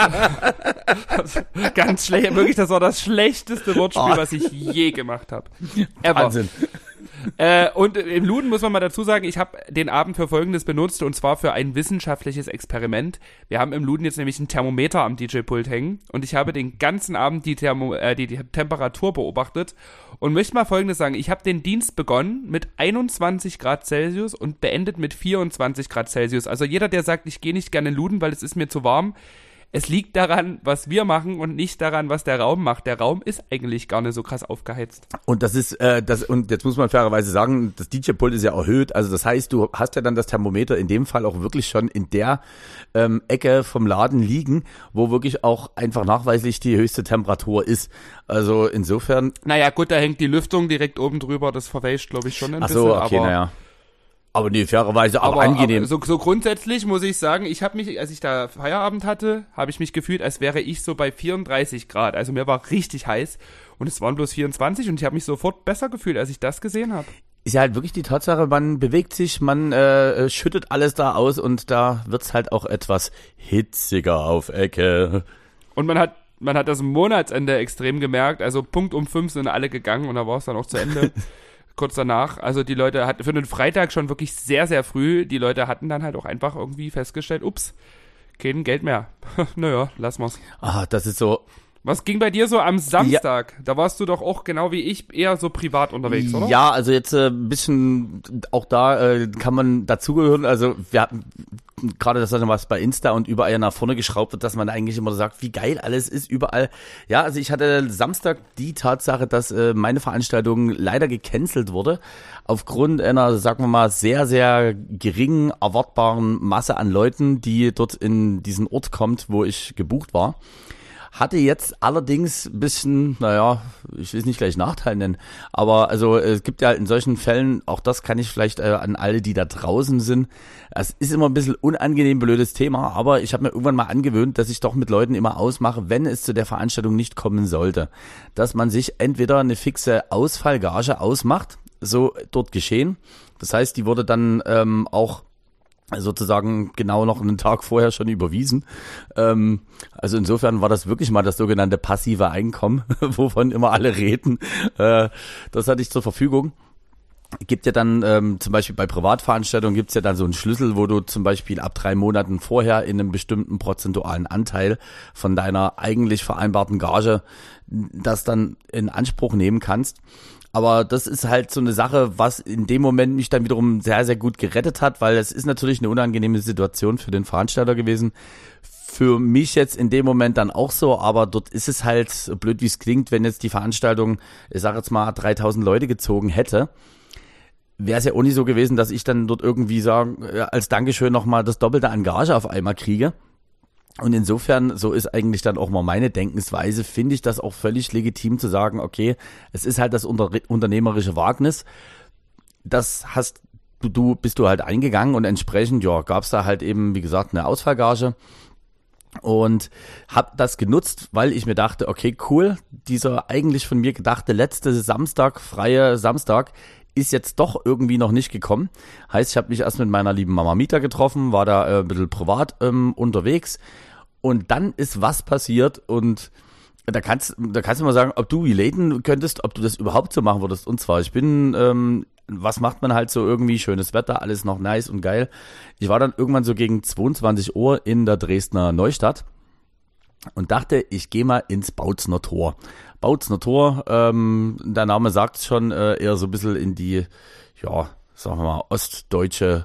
ganz schlecht, wirklich, das war das schlechteste Wortspiel, was ich je gemacht habe. Wahnsinn. Und im Luden muss man mal dazu sagen, ich habe den Abend für Folgendes benutzt, und zwar für ein wissenschaftliches Experiment. Wir haben im Luden jetzt nämlich ein Thermometer am DJ-Pult hängen und ich habe den ganzen Abend die Temperatur beobachtet und möchte mal Folgendes sagen. Ich habe den Dienst begonnen mit 21 Grad Celsius und beendet mit 24 Grad Celsius. Also jeder, der sagt, ich gehe nicht gerne in den Luden, weil es ist mir zu warm, es liegt daran, was wir machen und nicht daran, was der Raum macht. Der Raum ist eigentlich gar nicht so krass aufgeheizt. Und das ist, und jetzt muss man fairerweise sagen, das DJ-Pult ist ja erhöht. Also das heißt, du hast ja dann das Thermometer in dem Fall auch wirklich schon in der Ecke vom Laden liegen, wo wirklich auch einfach nachweislich die höchste Temperatur ist. Also insofern. Naja, gut, da hängt die Lüftung direkt oben drüber. Das verwäscht, glaube ich, schon ein bisschen. Ach so, okay, aber naja. Aber nee, fairerweise, aber angenehm. Aber so grundsätzlich muss ich sagen, ich habe mich, als ich da Feierabend hatte, habe ich mich gefühlt, als wäre ich so bei 34 Grad. Also mir war richtig heiß und es waren bloß 24 und ich habe mich sofort besser gefühlt, als ich das gesehen habe. Ist ja halt wirklich die Tatsache, man bewegt sich, man schüttet alles da aus und da wird's halt auch etwas hitziger auf Ecke. Und man hat das Monatsende extrem gemerkt, also Punkt um 5 sind alle gegangen und da war es dann auch zu Ende. Kurz danach, also die Leute hatten für den Freitag schon wirklich sehr, sehr früh, die Leute hatten dann halt auch einfach irgendwie festgestellt, ups, kein Geld mehr. Naja, lassen wir's. Ah, das ist so. Was ging bei dir so am Samstag? Ja. Da warst du doch auch genau wie ich eher so privat unterwegs, oder? Ja, also jetzt ein bisschen, auch da kann man dazugehören, also wir hatten gerade das dann was bei Insta und überall nach vorne geschraubt wird, dass man eigentlich immer sagt, wie geil alles ist, überall. Ja, also ich hatte Samstag die Tatsache, dass meine Veranstaltung leider gecancelt wurde, aufgrund einer, sagen wir mal, sehr, sehr geringen erwartbaren Masse an Leuten, die dort in diesen Ort kommt, wo ich gebucht war. Hatte jetzt allerdings ein bisschen, naja, ich will es nicht gleich Nachteil nennen, aber also es gibt ja in solchen Fällen, auch das kann ich vielleicht an alle, die da draußen sind, es ist immer ein bisschen unangenehm, blödes Thema, aber ich habe mir irgendwann mal angewöhnt, dass ich doch mit Leuten immer ausmache, wenn es zu der Veranstaltung nicht kommen sollte, dass man sich entweder eine fixe Ausfallgage ausmacht, so dort geschehen, das heißt, die wurde dann auch sozusagen genau noch einen Tag vorher schon überwiesen. Also insofern war das wirklich mal das sogenannte passive Einkommen, wovon immer alle reden. Das hatte ich zur Verfügung. Gibt ja dann zum Beispiel bei Privatveranstaltungen gibt's ja dann so einen Schlüssel, wo du zum Beispiel ab 3 Monaten vorher in einem bestimmten prozentualen Anteil von deiner eigentlich vereinbarten Gage das dann in Anspruch nehmen kannst. Aber das ist halt so eine Sache, was in dem Moment mich dann wiederum sehr, sehr gut gerettet hat, weil es ist natürlich eine unangenehme Situation für den Veranstalter gewesen. Für mich jetzt in dem Moment dann auch so, aber dort ist es halt, so blöd wie es klingt, wenn jetzt die Veranstaltung, ich sage jetzt mal, 3000 Leute gezogen hätte, wäre es ja auch nicht so gewesen, dass ich dann dort irgendwie sagen, als Dankeschön nochmal das Doppelte an Gage auf einmal kriege. Und insofern, so ist eigentlich dann auch mal meine Denkensweise, finde ich das auch völlig legitim zu sagen, okay, es ist halt das unternehmerische Wagnis, das bist du halt eingegangen und entsprechend, ja, gab es da halt eben, wie gesagt, eine Ausfallgage und habe das genutzt, weil ich mir dachte, okay, cool, dieser eigentlich von mir gedachte letzte Samstag, freie Samstag, ist jetzt doch irgendwie noch nicht gekommen. Heißt, ich habe mich erst mit meiner lieben Mama Mieter getroffen, war da ein bisschen privat unterwegs und dann ist was passiert und da kannst du mal sagen, ob du relaten könntest, ob du das überhaupt so machen würdest. Und zwar, ich bin, was macht man halt so irgendwie, schönes Wetter, alles noch nice und geil. Ich war dann irgendwann so gegen 22 Uhr in der Dresdner Neustadt und dachte, ich gehe mal ins Bautzner Tor. Bautzner Tor, der Name sagt es schon, eher so ein bisschen in die, ja, sagen wir mal, ostdeutsche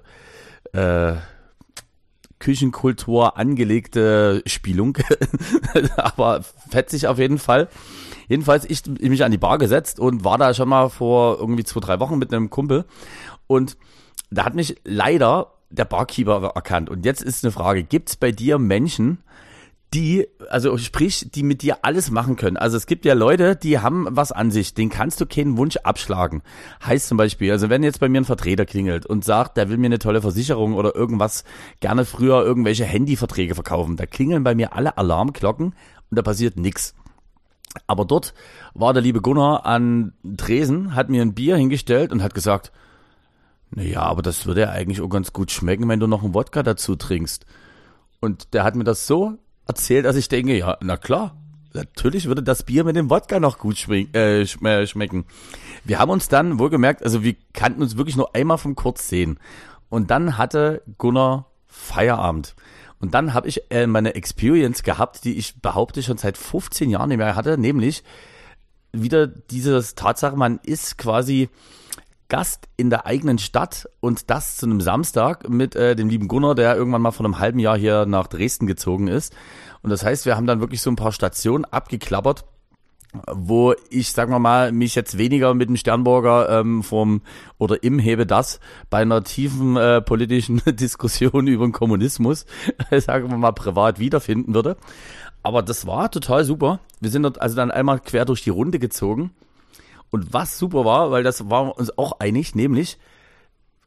Küchenkultur angelegte Spielung. Aber fetzig auf jeden Fall. Jedenfalls ich mich an die Bar gesetzt und war da schon mal vor irgendwie 2-3 Wochen mit einem Kumpel und da hat mich leider der Barkeeper erkannt. Und jetzt ist eine Frage, gibt's bei dir Menschen, die mit dir alles machen können. Also es gibt ja Leute, die haben was an sich, den kannst du keinen Wunsch abschlagen. Heißt zum Beispiel, also wenn jetzt bei mir ein Vertreter klingelt und sagt, der will mir eine tolle Versicherung oder irgendwas, gerne früher irgendwelche Handyverträge verkaufen, da klingeln bei mir alle Alarmglocken und da passiert nichts. Aber dort war der liebe Gunnar an Tresen, hat mir ein Bier hingestellt und hat gesagt, naja, aber das würde ja eigentlich auch ganz gut schmecken, wenn du noch einen Wodka dazu trinkst. Und der hat mir das so erzählt, dass ich denke, ja, na klar, natürlich würde das Bier mit dem Wodka noch gut schmecken. Wir haben uns dann wohlgemerkt, also wir kannten uns wirklich nur einmal vom Kurzsehen. Und dann hatte Gunnar Feierabend. Und dann habe ich meine Experience gehabt, die ich behaupte schon seit 15 Jahren nicht mehr hatte, nämlich wieder dieses Tatsache, man ist quasi Gast in der eigenen Stadt und das zu einem Samstag mit dem lieben Gunnar, der irgendwann mal vor einem halben Jahr hier nach Dresden gezogen ist. Und das heißt, wir haben dann wirklich so ein paar Stationen abgeklappert, wo ich, sagen wir mal, mich jetzt weniger mit dem Sternburger im Hebe das bei einer tiefen politischen Diskussion über den Kommunismus, sagen wir mal, privat wiederfinden würde. Aber das war total super. Wir sind dort also dann einmal quer durch die Runde gezogen. Und was super war, weil das war uns auch einig, nämlich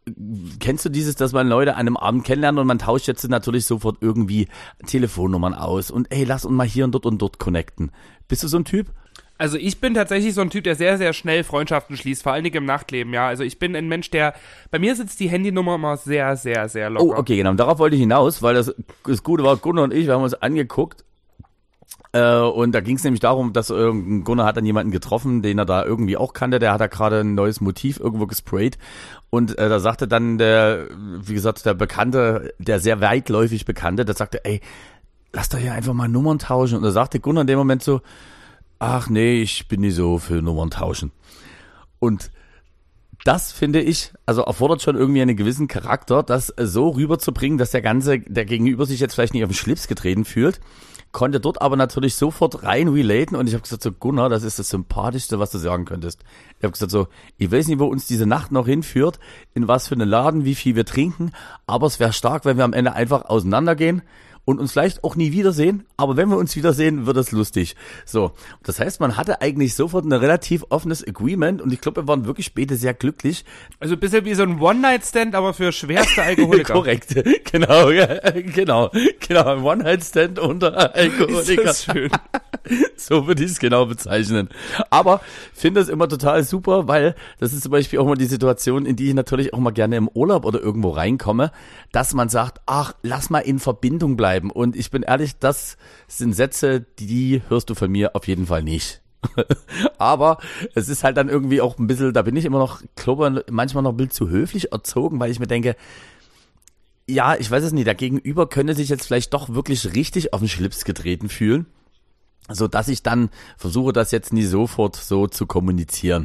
kennst du dieses, dass man Leute an einem Abend kennenlernt und man tauscht jetzt natürlich sofort irgendwie Telefonnummern aus und ey, lass uns mal hier und dort connecten. Bist du so ein Typ? Also ich bin tatsächlich so ein Typ, der sehr, sehr schnell Freundschaften schließt, vor allen Dingen im Nachtleben, ja. Also ich bin ein Mensch, bei mir sitzt die Handynummer immer sehr, sehr, sehr locker. Oh, okay, genau. Und darauf wollte ich hinaus, weil das Gute war, Gunnar und ich, wir haben uns angeguckt und da ging es nämlich darum, dass Gunnar hat dann jemanden getroffen, den er da irgendwie auch kannte, der hat da gerade ein neues Motiv irgendwo gesprayt und da sagte dann der Bekannte, der sehr weitläufig Bekannte, der sagte, ey, lass doch hier einfach mal Nummern tauschen. Und da sagte Gunnar in dem Moment so, ach nee, ich bin nicht so für Nummern tauschen. Und das, finde ich, also erfordert schon irgendwie einen gewissen Charakter, das so rüberzubringen, dass der Gegenüber sich jetzt vielleicht nicht auf den Schlips getreten fühlt, konnte dort aber natürlich sofort rein relaten und ich habe gesagt so, Gunnar, das ist das Sympathischste, was du sagen könntest. Ich habe gesagt so, ich weiß nicht, wo uns diese Nacht noch hinführt, in was für einen Laden, wie viel wir trinken, aber es wäre stark, wenn wir am Ende einfach auseinandergehen und uns vielleicht auch nie wiedersehen, aber wenn wir uns wiedersehen, wird es lustig. So, das heißt, man hatte eigentlich sofort ein relativ offenes Agreement und ich glaube, wir waren wirklich beide sehr glücklich. Also ein bisschen wie so ein One-Night-Stand, aber für schwerste Alkoholiker. Korrekt, genau, ein One-Night-Stand unter Alkoholiker. Ist das schön. So würde ich es genau bezeichnen. Aber finde es immer total super, weil das ist zum Beispiel auch mal die Situation, in die ich natürlich auch mal gerne im Urlaub oder irgendwo reinkomme, dass man sagt, ach, lass mal in Verbindung bleiben. Und ich bin ehrlich, das sind Sätze, die hörst du von mir auf jeden Fall nicht. Aber es ist halt dann irgendwie auch ein bisschen, da bin ich immer noch, glaube manchmal noch ein bisschen zu höflich erzogen, weil ich mir denke, ja, ich weiß es nicht, der Gegenüber könnte sich jetzt vielleicht doch wirklich richtig auf den Schlips getreten fühlen, so dass ich dann versuche, das jetzt nie sofort so zu kommunizieren.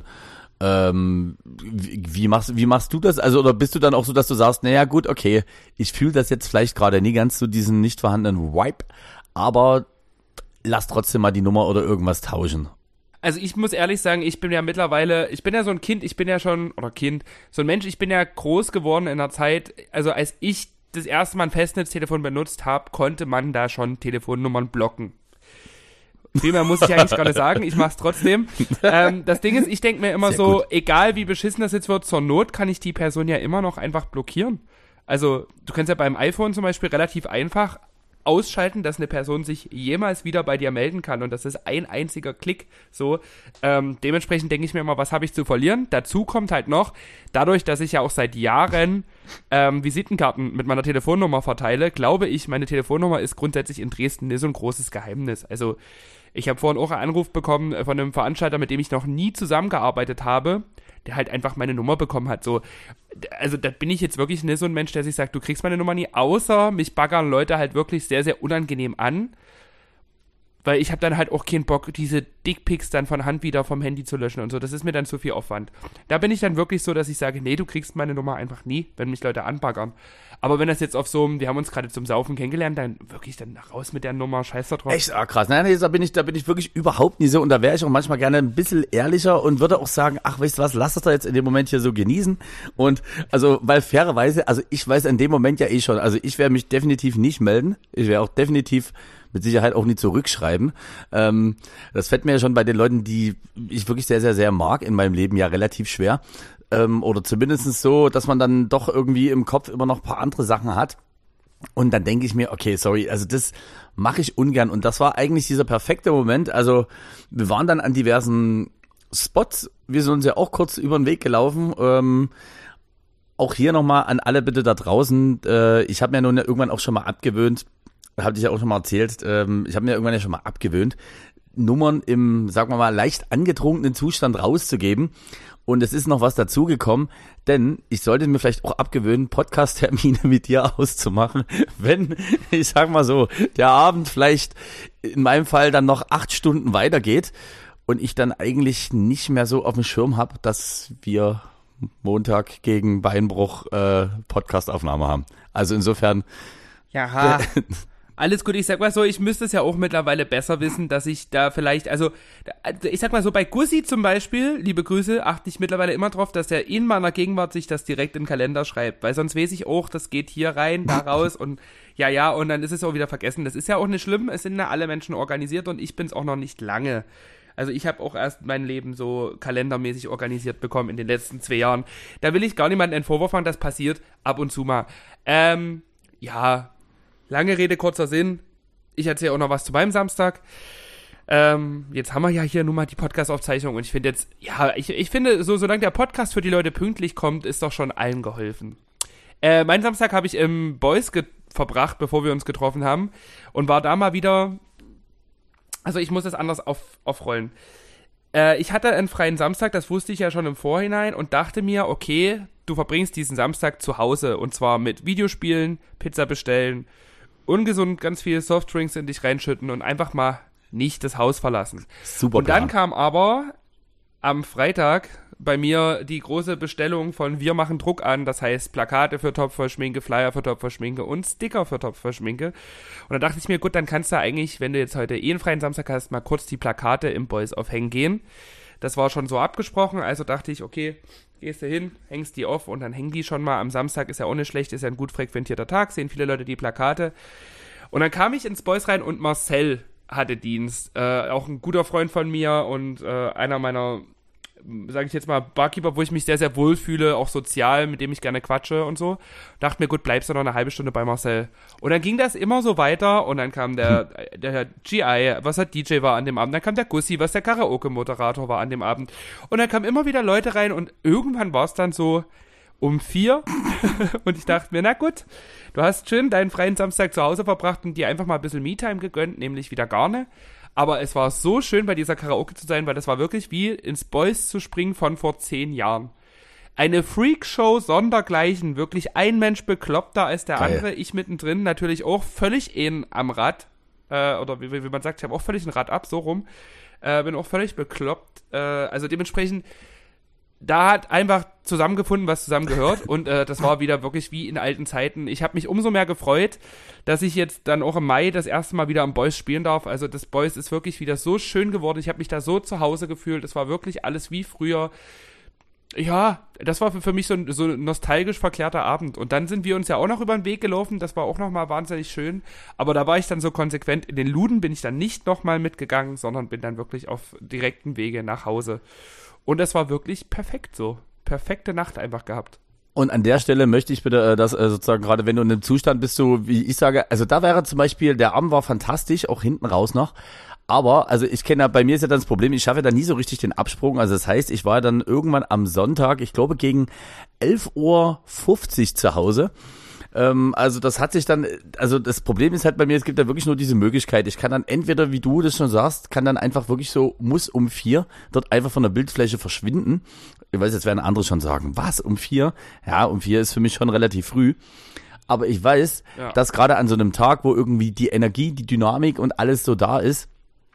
Wie machst du das? Also, oder bist du dann auch so, dass du sagst, naja, gut, okay, ich fühle das jetzt vielleicht gerade nie ganz so diesen nicht vorhandenen Vibe, aber lass trotzdem mal die Nummer oder irgendwas tauschen. Also ich muss ehrlich sagen, ich bin ja so ein Kind, so ein Mensch, ich bin ja groß geworden in einer Zeit, also als ich das erste Mal ein Festnetztelefon benutzt habe, konnte man da schon Telefonnummern blocken. Viel mehr muss ich eigentlich gar nicht sagen, ich mach's trotzdem. Das Ding ist, ich denke mir immer sehr so, gut. Egal wie beschissen das jetzt wird, zur Not kann ich die Person ja immer noch einfach blockieren. Also du kannst ja beim iPhone zum Beispiel relativ einfach ausschalten, dass eine Person sich jemals wieder bei dir melden kann und das ist ein einziger Klick so. Dementsprechend denke ich mir immer, was habe ich zu verlieren? Dazu kommt halt noch, dadurch, dass ich ja auch seit Jahren Visitenkarten mit meiner Telefonnummer verteile, glaube ich, meine Telefonnummer ist grundsätzlich in Dresden nicht so ein großes Geheimnis. Also ich habe vorhin auch einen Anruf bekommen von einem Veranstalter, mit dem ich noch nie zusammengearbeitet habe, der halt einfach meine Nummer bekommen hat. So, also da bin ich jetzt wirklich nicht so ein Mensch, der sich sagt, du kriegst meine Nummer nie, außer mich baggern Leute halt wirklich sehr, sehr unangenehm an. Weil ich habe dann halt auch keinen Bock, diese Dickpics dann von Hand wieder vom Handy zu löschen und so. Das ist mir dann zu viel Aufwand. Da bin ich dann wirklich so, dass ich sage, nee, du kriegst meine Nummer einfach nie, wenn mich Leute anbaggern. Aber wenn das jetzt auf so einem, wir haben uns gerade zum Saufen kennengelernt, dann wirklich dann raus mit der Nummer, scheiß da drauf. Echt, krass. Nein, da bin ich wirklich überhaupt nie so. Und da wäre ich auch manchmal gerne ein bisschen ehrlicher und würde auch sagen, ach, weißt du was, lass das da jetzt in dem Moment hier so genießen. Und also, weil fairerweise, also ich weiß in dem Moment ja eh schon, also ich werde mich definitiv nicht melden. Ich werde auch definitiv mit Sicherheit auch nie zurückschreiben. Das fällt mir ja schon bei den Leuten, die ich wirklich sehr, sehr, sehr mag in meinem Leben ja relativ schwer. Oder zumindest so, dass man dann doch irgendwie im Kopf immer noch ein paar andere Sachen hat. Und dann denke ich mir, okay, sorry, also das mache ich ungern. Und das war eigentlich dieser perfekte Moment. Also wir waren dann an diversen Spots. Wir sind uns ja auch kurz über den Weg gelaufen. Auch hier nochmal an alle bitte da draußen. Ich habe mir nun irgendwann auch schon mal abgewöhnt, habe ich ja auch schon mal erzählt, ich habe mir irgendwann ja schon mal abgewöhnt, Nummern im, sagen wir mal, leicht angetrunkenen Zustand rauszugeben. Und es ist noch was dazugekommen, denn ich sollte mir vielleicht auch abgewöhnen, Podcast-Termine mit dir auszumachen, wenn, ich sag mal so, der Abend vielleicht in meinem Fall dann noch 8 Stunden weitergeht und ich dann eigentlich nicht mehr so auf dem Schirm habe, dass wir Montag gegen Beinbruch Podcast-Aufnahme haben. Also insofern... Ja, alles gut, ich sag mal so, ich müsste es ja auch mittlerweile besser wissen, dass ich da vielleicht, also ich sag mal so, bei Gussi zum Beispiel, liebe Grüße, achte ich mittlerweile immer drauf, dass er in meiner Gegenwart sich das direkt in den Kalender schreibt, weil sonst weiß ich auch, das geht hier rein, da raus und ja, und dann ist es auch wieder vergessen. Das ist ja auch nicht schlimm, es sind ja alle Menschen organisiert und ich bin's auch noch nicht lange. Also ich habe auch erst mein Leben so kalendermäßig organisiert bekommen in den letzten 2 Jahren. Da will ich gar niemandem einen Vorwurf machen, das passiert ab und zu mal. Ja, lange Rede, kurzer Sinn. Ich erzähle auch noch was zu meinem Samstag. Jetzt haben wir ja hier nun mal die Podcast-Aufzeichnung und ich finde jetzt, ja, ich finde, solange der Podcast für die Leute pünktlich kommt, ist doch schon allen geholfen. Meinen Samstag habe ich im Boys verbracht, bevor wir uns getroffen haben und war da mal wieder, also ich muss es anders aufrollen. Ich hatte einen freien Samstag, das wusste ich ja schon im Vorhinein und dachte mir, okay, du verbringst diesen Samstag zu Hause und zwar mit Videospielen, Pizza bestellen, ungesund ganz viele Softdrinks in dich reinschütten und einfach mal nicht das Haus verlassen. Super. Und dann kam aber am Freitag bei mir die große Bestellung von Wir machen Druck an, das heißt Plakate für Topfvollschminke, Flyer für Topfvollschminke und Sticker für Topfvollschminke. Und dann dachte ich mir, gut, dann kannst du eigentlich, wenn du jetzt heute einen freien Samstag hast, mal kurz die Plakate im Boys aufhängen gehen. Das war schon so abgesprochen, also dachte ich, okay, gehst du hin, hängst die auf und dann hängen die schon mal. Am Samstag ist ja auch nicht schlecht, ist ja ein gut frequentierter Tag, sehen viele Leute die Plakate. Und dann kam ich ins Boys rein und Marcel hatte Dienst. Auch ein guter Freund von mir und einer meiner, sage ich jetzt mal, Barkeeper, wo ich mich sehr, sehr wohl fühle, auch sozial, mit dem ich gerne quatsche und so. Dachte mir, gut, bleibst du noch eine halbe Stunde bei Marcel. Und dann ging das immer so weiter und dann kam der GI, was der DJ war an dem Abend, dann kam der Gussi, was der Karaoke-Moderator war an dem Abend. Und dann kamen immer wieder Leute rein und irgendwann war es dann so um 4 und ich dachte mir, na gut, du hast schön deinen freien Samstag zu Hause verbracht und dir einfach mal ein bisschen Me-Time gegönnt, nämlich wieder Garne. Aber es war so schön, bei dieser Karaoke zu sein, weil das war wirklich wie ins Boys zu springen von vor 10 Jahren. Eine Freakshow sondergleichen, wirklich ein Mensch bekloppter als der andere, ich mittendrin, natürlich auch völlig am Rad, oder wie man sagt, ich habe auch völlig ein Rad ab, so rum, bin auch völlig bekloppt, also dementsprechend, da hat einfach zusammengefunden, was zusammengehört und das war wieder wirklich wie in alten Zeiten. Ich habe mich umso mehr gefreut, dass ich jetzt dann auch im Mai das erste Mal wieder am Boys spielen darf. Also das Boys ist wirklich wieder so schön geworden. Ich habe mich da so zu Hause gefühlt. Es war wirklich alles wie früher. Ja, das war für mich so ein nostalgisch verklärter Abend. Und dann sind wir uns ja auch noch über den Weg gelaufen. Das war auch nochmal wahnsinnig schön. Aber da war ich dann so konsequent. In den Luden bin ich dann nicht nochmal mitgegangen, sondern bin dann wirklich auf direkten Wege nach Hause. Und es war wirklich perfekt so. Perfekte Nacht einfach gehabt. Und an der Stelle möchte ich bitte, dass sozusagen gerade wenn du in einem Zustand bist, so wie ich sage, also da wäre zum Beispiel, der Abend war fantastisch, auch hinten raus noch. Aber, also ich kenne ja, bei mir ist ja dann das Problem, ich schaffe da nie so richtig den Absprung. Also das heißt, ich war dann irgendwann am Sonntag, ich glaube gegen 11:50 Uhr zu Hause. Also das hat sich dann, also das Problem ist halt bei mir, es gibt ja wirklich nur diese Möglichkeit. Ich kann dann entweder, wie du das schon sagst, kann dann einfach wirklich so, muss um 4 dort einfach von der Bildfläche verschwinden. Ich weiß, jetzt werden andere schon sagen, was, um 4? Ja, um 4 ist für mich schon relativ früh. Aber ich weiß, dass gerade an so einem Tag, wo irgendwie die Energie, die Dynamik und alles so da ist,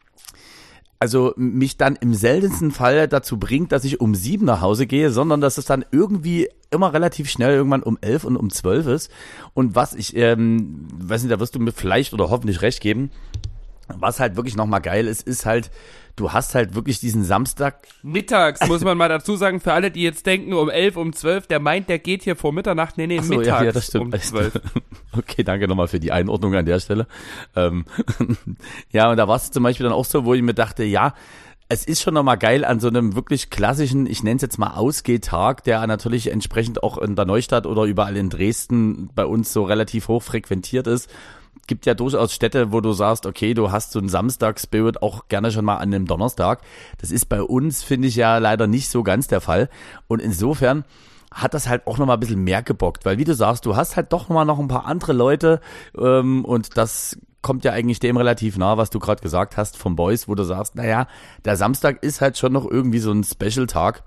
also mich dann im seltensten Fall dazu bringt, dass ich um 7 nach Hause gehe, sondern dass es dann irgendwie immer relativ schnell irgendwann um 11 und um 12 ist. Und was ich, weiß nicht, da wirst du mir vielleicht oder hoffentlich recht geben, was halt wirklich nochmal geil ist, ist halt, du hast halt wirklich diesen Samstag. Mittags, muss man mal dazu sagen, für alle, die jetzt denken, um 11, um 12, der meint, der geht hier vor Mitternacht. Nee, so, mittags ja, das stimmt. um 12. Okay, danke nochmal für die Einordnung an der Stelle. Ja, und da war es zum Beispiel dann auch so, wo ich mir dachte, ja, es ist schon nochmal geil an so einem wirklich klassischen, ich nenne es jetzt mal Ausgehtag, der natürlich entsprechend auch in der Neustadt oder überall in Dresden bei uns so relativ hoch frequentiert ist. Gibt ja durchaus Städte, wo du sagst, okay, du hast so einen Samstag-Spirit auch gerne schon mal an einem Donnerstag. Das ist bei uns, finde ich, ja leider nicht so ganz der Fall. Und insofern hat das halt auch nochmal ein bisschen mehr gebockt, weil wie du sagst, du hast halt doch nochmal noch ein paar andere Leute und das kommt ja eigentlich dem relativ nah, was du gerade gesagt hast vom Boys, wo du sagst, naja, der Samstag ist halt schon noch irgendwie so ein Special-Tag.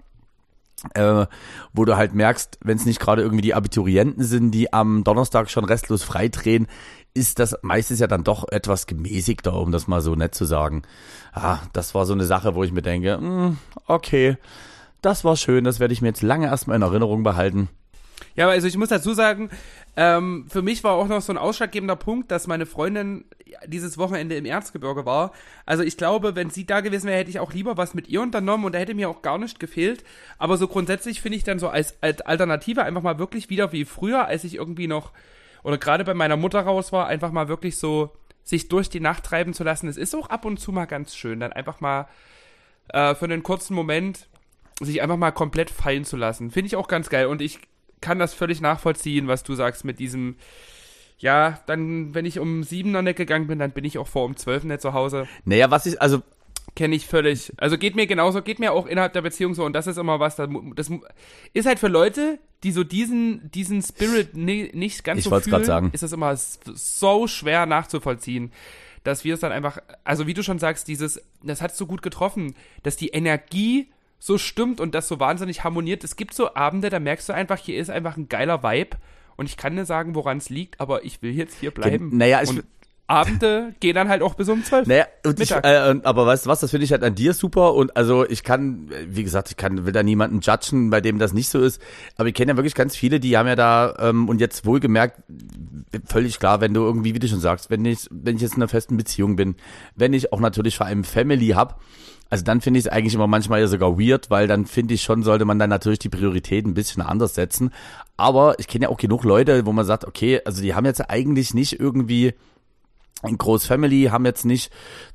Wo du halt merkst, wenn es nicht gerade irgendwie die Abiturienten sind, die am Donnerstag schon restlos freidrehen, ist das meistens ja dann doch etwas gemäßigter, um das mal so nett zu sagen. Ah, das war so eine Sache, wo ich mir denke, okay, das war schön, das werde ich mir jetzt lange erstmal in Erinnerung behalten. Ja, also ich muss dazu sagen, für mich war auch noch so ein ausschlaggebender Punkt, dass meine Freundin dieses Wochenende im Erzgebirge war. Also ich glaube, wenn sie da gewesen wäre, hätte ich auch lieber was mit ihr unternommen und da hätte mir auch gar nicht gefehlt. Aber so grundsätzlich finde ich dann so als Alternative einfach mal wirklich wieder wie früher, als ich irgendwie noch, oder gerade bei meiner Mutter raus war, einfach mal wirklich so sich durch die Nacht treiben zu lassen. Es ist auch ab und zu mal ganz schön, dann einfach mal für einen kurzen Moment sich einfach mal komplett fallen zu lassen. Finde ich auch ganz geil und ich kann das völlig nachvollziehen, was du sagst mit diesem, ja, dann, wenn ich um 7 noch nicht gegangen bin, dann bin ich auch vor um 12 nicht zu Hause. Naja, kenne ich völlig. Also geht mir genauso, geht mir auch innerhalb der Beziehung so und das ist immer was, das ist halt für Leute, die so diesen Spirit nicht ganz so fühlen, ist das immer so schwer nachzuvollziehen, dass wir es dann einfach, also wie du schon sagst, das hat so gut getroffen, dass die Energie so stimmt und das so wahnsinnig harmoniert. Es gibt so Abende, da merkst du einfach, hier ist einfach ein geiler Vibe und ich kann dir sagen, woran es liegt, aber ich will jetzt hier bleiben. Und Abende gehen dann halt auch bis um 12. Naja, aber weißt du was, das finde ich halt an dir super und also ich kann, wie gesagt, will da niemanden judgen, bei dem das nicht so ist, aber ich kenne ja wirklich ganz viele, die haben ja da und jetzt wohlgemerkt, völlig klar, wenn du irgendwie, wie du schon sagst, wenn ich jetzt in einer festen Beziehung bin, wenn ich auch natürlich vor allem Family habe, also dann finde ich es eigentlich immer manchmal ja sogar weird, weil dann finde ich schon, sollte man dann natürlich die Prioritäten ein bisschen anders setzen, aber ich kenne ja auch genug Leute, wo man sagt, okay, also die haben jetzt eigentlich nicht irgendwie ein Großfamily, haben jetzt nicht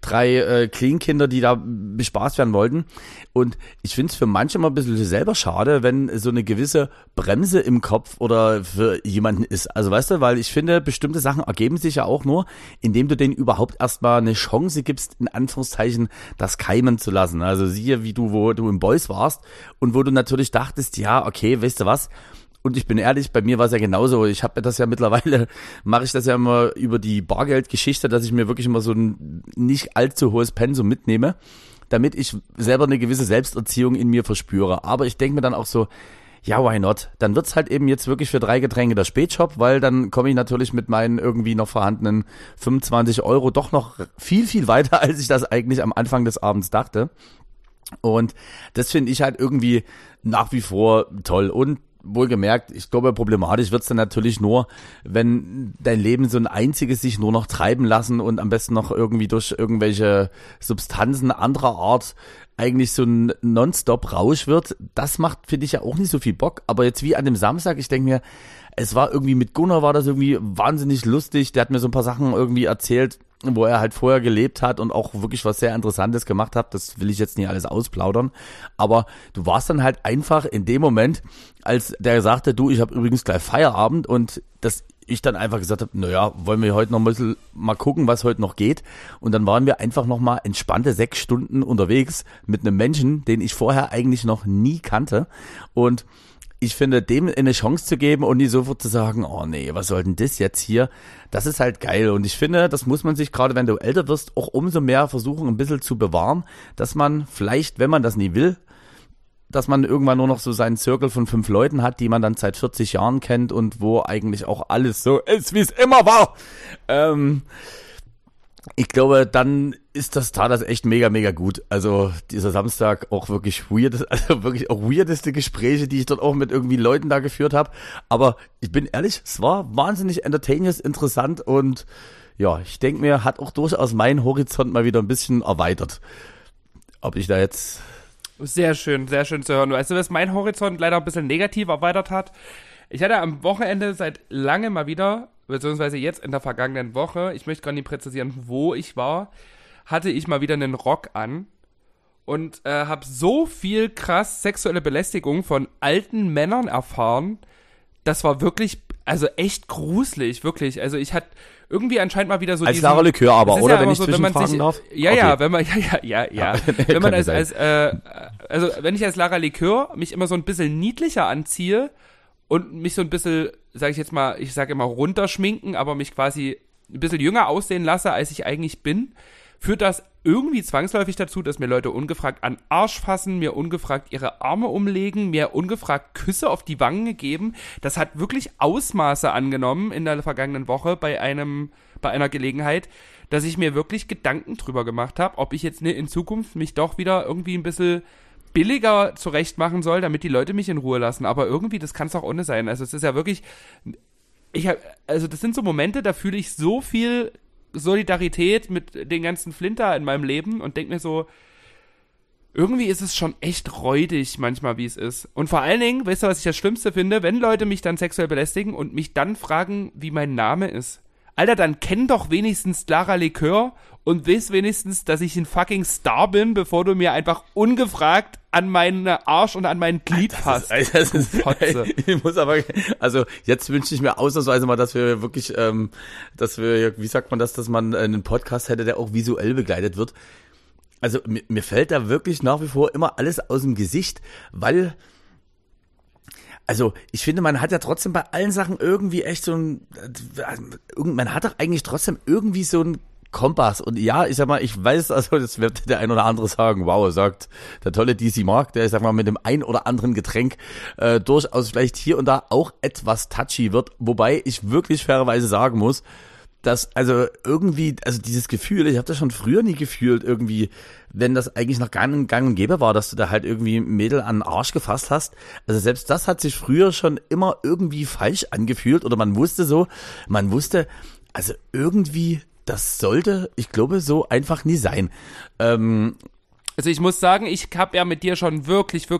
3 Kleinkinder, die da bespaßt werden wollten. Und ich finde es für manche immer ein bisschen selber schade, wenn so eine gewisse Bremse im Kopf oder für jemanden ist. Also weißt du, weil ich finde, bestimmte Sachen ergeben sich ja auch nur, indem du denen überhaupt erstmal eine Chance gibst, in Anführungszeichen, das keimen zu lassen. Also siehe, wo du im Boys warst und wo du natürlich dachtest, ja, okay, weißt du was, und ich bin ehrlich, bei mir war es ja genauso. Ich habe das ja mittlerweile, mache ich das ja immer über die Bargeldgeschichte, dass ich mir wirklich immer so ein nicht allzu hohes Pensum mitnehme, damit ich selber eine gewisse Selbsterziehung in mir verspüre. Aber ich denke mir dann auch so, ja, why not? Dann wird's halt eben jetzt wirklich für 3 Getränke der Spätshop, weil dann komme ich natürlich mit meinen irgendwie noch vorhandenen 25 € doch noch viel, viel weiter, als ich das eigentlich am Anfang des Abends dachte. Und das finde ich halt irgendwie nach wie vor toll. Und wohlgemerkt, ich glaube, problematisch wird's dann natürlich nur, wenn dein Leben so ein einziges sich nur noch treiben lassen und am besten noch irgendwie durch irgendwelche Substanzen anderer Art eigentlich so ein Nonstop-Rausch wird. Das macht, finde ich, ja auch nicht so viel Bock. Aber jetzt wie an dem Samstag, ich denke mir, es war irgendwie mit Gunnar war das irgendwie wahnsinnig lustig. Der hat mir so ein paar Sachen irgendwie erzählt, wo er halt vorher gelebt hat und auch wirklich was sehr Interessantes gemacht hat. Das will ich jetzt nicht alles ausplaudern. Aber du warst dann halt einfach in dem Moment, als der sagte, du, ich habe übrigens gleich Feierabend und dass ich dann einfach gesagt habe, naja, wollen wir heute noch ein bisschen mal gucken, was heute noch geht. Und dann waren wir einfach noch mal entspannte 6 Stunden unterwegs mit einem Menschen, den ich vorher eigentlich noch nie kannte. Und ich finde, dem eine Chance zu geben und nicht sofort zu sagen, oh nee, was soll denn das jetzt hier? Das ist halt geil. Und ich finde, das muss man sich, gerade wenn du älter wirst, auch umso mehr versuchen, ein bisschen zu bewahren, dass man vielleicht, wenn man das nie will, dass man irgendwann nur noch so seinen Circle von 5 Leuten hat, die man dann seit 40 Jahren kennt und wo eigentlich auch alles so ist, wie es immer war. Ich glaube, dann ist das echt mega, mega gut. Also dieser Samstag auch wirklich wirklich auch weirdeste Gespräche, die ich dort auch mit irgendwie Leuten da geführt habe. Aber ich bin ehrlich, es war wahnsinnig entertaining, interessant und ja, ich denke mir, hat auch durchaus meinen Horizont mal wieder ein bisschen erweitert. Ob ich da jetzt... Sehr schön zu hören. Weißt du, was mein Horizont leider ein bisschen negativ erweitert hat? Ich hatte am Wochenende seit langem mal wieder, beziehungsweise jetzt in der vergangenen Woche, ich möchte gar nicht präzisieren, wo ich war, hatte ich mal wieder einen Rock an und habe so viel krass sexuelle Belästigung von alten Männern erfahren. Das war wirklich, also echt gruselig, wirklich. Also ich hatte irgendwie anscheinend mal wieder so als Lara Likör aber, oder? Ja, wenn ich so, zwischenfragen darf? Ja, okay. Ja, wenn man, ja. Wenn man also wenn ich als Lara Likör mich immer so ein bisschen niedlicher anziehe und mich so ein bisschen, sage ich jetzt mal, ich sage immer runterschminken, aber mich quasi ein bisschen jünger aussehen lasse, als ich eigentlich bin, führt das irgendwie zwangsläufig dazu, dass mir Leute ungefragt an Arsch fassen, mir ungefragt ihre Arme umlegen, mir ungefragt Küsse auf die Wangen geben. Das hat wirklich Ausmaße angenommen in der vergangenen Woche bei einer Gelegenheit, dass ich mir wirklich Gedanken drüber gemacht habe, ob ich jetzt in Zukunft mich doch wieder irgendwie ein bisschen billiger zurechtmachen soll, damit die Leute mich in Ruhe lassen. Aber irgendwie, das kann es auch ohne sein. Also es ist ja wirklich, das sind so Momente, da fühle ich so viel Solidarität mit den ganzen Flinter in meinem Leben und denke mir so, irgendwie ist es schon echt räudig manchmal, wie es ist. Und vor allen Dingen, weißt du, was ich das Schlimmste finde? Wenn Leute mich dann sexuell belästigen und mich dann fragen, wie mein Name ist. Alter, dann kenn doch wenigstens Lara Likör und weiß wenigstens, dass ich ein fucking Star bin, bevor du mir einfach ungefragt an meinen Arsch und an mein Glied fasst. Ich muss aber, also jetzt wünsche ich mir ausnahmsweise mal, dass wir wirklich, dass wir, wie sagt man das, dass man einen Podcast hätte, der auch visuell begleitet wird. Also mir fällt da wirklich nach wie vor immer alles aus dem Gesicht, weil, also ich finde, man hat ja trotzdem bei allen Sachen irgendwie echt man hat doch eigentlich trotzdem irgendwie so ein Kompass. Und ja, ich sag mal, ich weiß, also das wird der ein oder andere sagen, wow, sagt der tolle DC Mark, der, ich sag mal, mit dem ein oder anderen Getränk durchaus vielleicht hier und da auch etwas touchy wird, wobei ich wirklich fairerweise sagen muss, dass also irgendwie, also dieses Gefühl, ich habe das schon früher nie gefühlt, irgendwie, wenn das eigentlich noch gang und gäbe war, dass du da halt irgendwie ein Mädel an den Arsch gefasst hast. Also selbst das hat sich früher schon immer irgendwie falsch angefühlt oder man wusste, also irgendwie, das sollte, ich glaube, so einfach nie sein. Also ich muss sagen, ich habe ja mit dir schon wirklich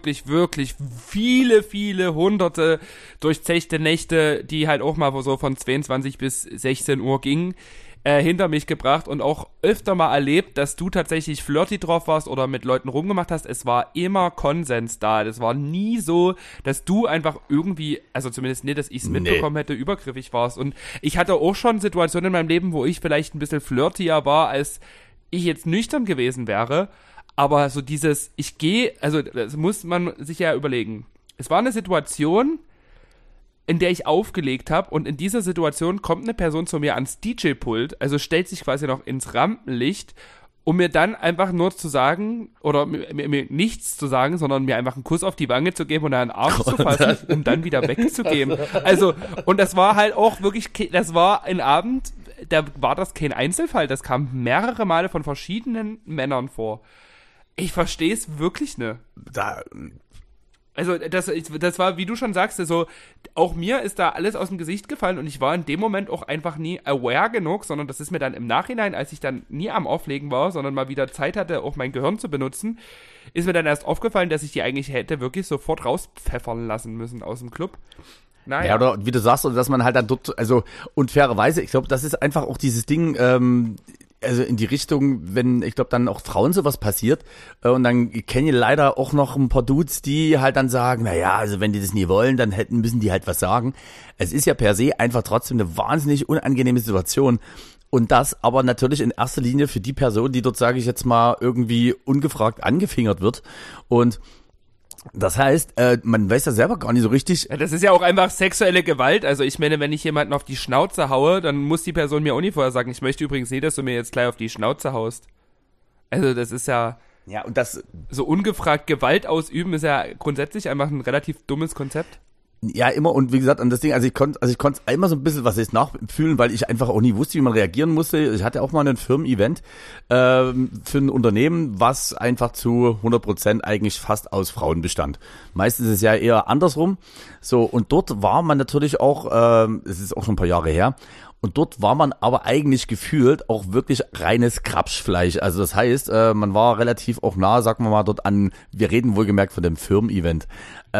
viele hunderte durchzechte Nächte, die halt auch mal so von 22 bis 16 Uhr gingen, hinter mich gebracht und auch öfter mal erlebt, dass du tatsächlich flirty drauf warst oder mit Leuten rumgemacht hast. Es war immer Konsens da. Das war nie so, dass du einfach irgendwie, also zumindest nicht, dass ich es mitbekommen hätte, übergriffig warst. Und ich hatte auch schon Situationen in meinem Leben, wo ich vielleicht ein bisschen flirtier war, als ich jetzt nüchtern gewesen wäre. Aber so dieses, also das muss man sich ja überlegen. Es war eine Situation, in der ich aufgelegt habe und in dieser Situation kommt eine Person zu mir ans DJ-Pult, also stellt sich quasi noch ins Rampenlicht, um mir dann einfach nur zu sagen, oder mir nichts zu sagen, sondern mir einfach einen Kuss auf die Wange zu geben und einen Arsch zu fassen, um dann wieder wegzugeben. Also, und das war halt auch wirklich, das war ein Abend, da war das kein Einzelfall, das kam mehrere Male von verschiedenen Männern vor. Ich verstehe es wirklich nicht. Also das war, wie du schon sagst, also auch mir ist da alles aus dem Gesicht gefallen und ich war in dem Moment auch einfach nie aware genug, sondern das ist mir dann im Nachhinein, als ich dann nie am Auflegen war, sondern mal wieder Zeit hatte, auch mein Gehirn zu benutzen, ist mir dann erst aufgefallen, dass ich die eigentlich hätte wirklich sofort rauspfeffern lassen müssen aus dem Club. Naja. Ja, oder wie du sagst, oder dass man halt dann dort, also und fairerweise, ich glaube, das ist einfach auch dieses Ding, also in die Richtung, wenn, ich glaube, dann auch Frauen sowas passiert und dann kenne ich leider auch noch ein paar Dudes, die halt dann sagen, naja, also wenn die das nie wollen, dann müssen die halt was sagen. Es ist ja per se einfach trotzdem eine wahnsinnig unangenehme Situation und das aber natürlich in erster Linie für die Person, die dort, sage ich jetzt mal, irgendwie ungefragt angefingert wird und das heißt, man weiß ja selber gar nicht so richtig. Ja, das ist ja auch einfach sexuelle Gewalt. Also ich meine, wenn ich jemanden auf die Schnauze haue, dann muss die Person mir auch nicht vorher sagen, ich möchte übrigens nicht, dass du mir jetzt gleich auf die Schnauze haust. Also das ist ja... Ja, und das... So ungefragt Gewalt ausüben ist ja grundsätzlich einfach ein relativ dummes Konzept. Ja, immer und wie gesagt, an das Ding, also ich konnte einmal so ein bisschen was jetzt nachfühlen, weil ich einfach auch nie wusste, wie man reagieren musste. Ich hatte auch mal ein Firmen-Event für ein Unternehmen, was einfach zu 100% eigentlich fast aus Frauen bestand. Meistens ist es ja eher andersrum. So, und dort war man natürlich auch, es ist auch schon ein paar Jahre her, und dort war man aber eigentlich gefühlt auch wirklich reines Krapschfleisch. Also das heißt, man war relativ auch nah, sagen wir mal, dort an, wir reden wohlgemerkt von dem Firmen-Event.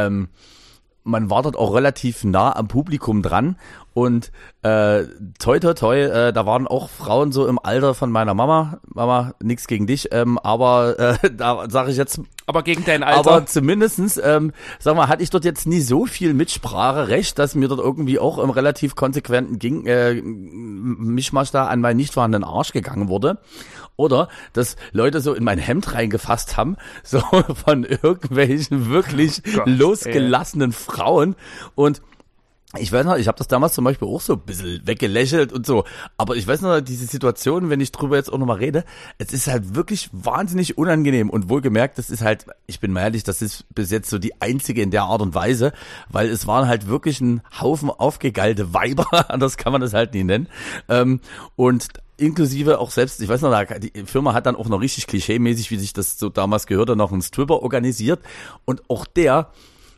Man war dort auch relativ nah am Publikum dran und toi, da waren auch Frauen so im Alter von meiner Mama, nix gegen dich, aber da sage ich jetzt... Aber gegen dein Alter? Aber zumindestens, sag mal, hatte ich dort jetzt nie so viel Mitspracherecht, dass mir dort irgendwie auch im relativ konsequenten Mischmasch da an meinen nicht vorhandenen Arsch gegangen wurde. Oder, dass Leute so in mein Hemd reingefasst haben, so von irgendwelchen wirklich losgelassenen Frauen und ich weiß noch, ich habe das damals zum Beispiel auch so ein bisschen weggelächelt und so, aber ich weiß noch, diese Situation, wenn ich drüber jetzt auch nochmal rede, es ist halt wirklich wahnsinnig unangenehm und wohlgemerkt, das ist halt, ich bin mal ehrlich, das ist bis jetzt so die einzige in der Art und Weise, weil es waren halt wirklich ein Haufen aufgegeilte Weiber, anders kann man das halt nie nennen, und inklusive auch selbst, ich weiß noch, die Firma hat dann auch noch richtig klischeemäßig, wie sich das so damals gehört, noch einen Stripper organisiert und auch der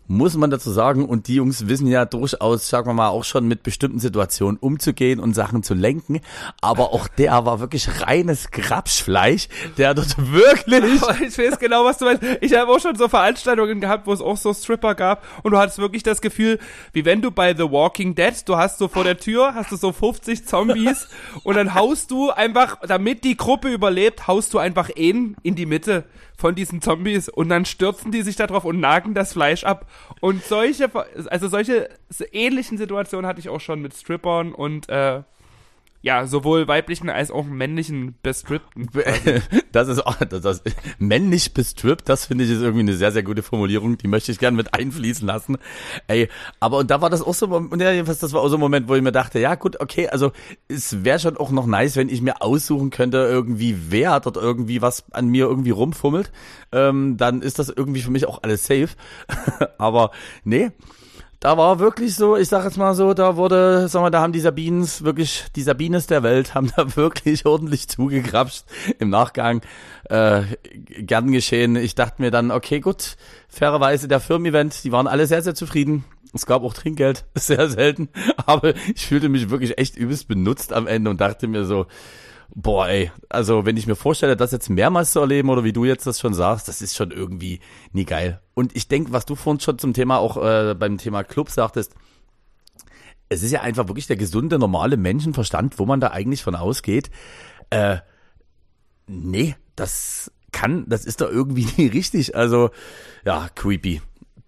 muss man dazu sagen, und die Jungs wissen ja durchaus, sagen wir mal, auch schon mit bestimmten Situationen umzugehen und Sachen zu lenken, aber auch der war wirklich reines Grapschfleisch, der dort wirklich... Ich weiß genau, was du meinst. Ich habe auch schon so Veranstaltungen gehabt, wo es auch so Stripper gab und du hattest wirklich das Gefühl, wie wenn du bei The Walking Dead, du hast so vor der Tür, hast du so 50 Zombies und dann haust du einfach, damit die Gruppe überlebt, haust du einfach einen in die Mitte von diesen Zombies und dann stürzen die sich da drauf und nagen das Fleisch ab. Und solche ähnlichen Situationen hatte ich auch schon mit Strippern und ja, sowohl weiblichen als auch männlichen Bestrippten. Das ist männlich bestrippt, das finde ich ist irgendwie eine sehr, sehr gute Formulierung, die möchte ich gerne mit einfließen lassen. Ey, aber und da war das auch so, das war auch so ein Moment, wo ich mir dachte, ja gut, okay, also es wäre schon auch noch nice, wenn ich mir aussuchen könnte, irgendwie wer dort irgendwie was an mir irgendwie rumfummelt, dann ist das irgendwie für mich auch alles safe. Aber nee. Da war wirklich so, ich sag jetzt mal so, da haben die Sabines der Welt, haben da wirklich ordentlich zugegrapscht im Nachgang. Gern geschehen. Ich dachte mir dann, okay, gut, fairerweise der Firmen-Event, die waren alle sehr, sehr zufrieden. Es gab auch Trinkgeld, sehr selten. Aber ich fühlte mich wirklich echt übelst benutzt am Ende und dachte mir so, boah ey, also wenn ich mir vorstelle, das jetzt mehrmals zu erleben oder wie du jetzt das schon sagst, das ist schon irgendwie nie geil. Und ich denke, was du vorhin schon zum Thema auch beim Thema Club sagtest, es ist ja einfach wirklich der gesunde, normale Menschenverstand, wo man da eigentlich von ausgeht, nee, das ist doch irgendwie nie richtig. Also, ja, creepy.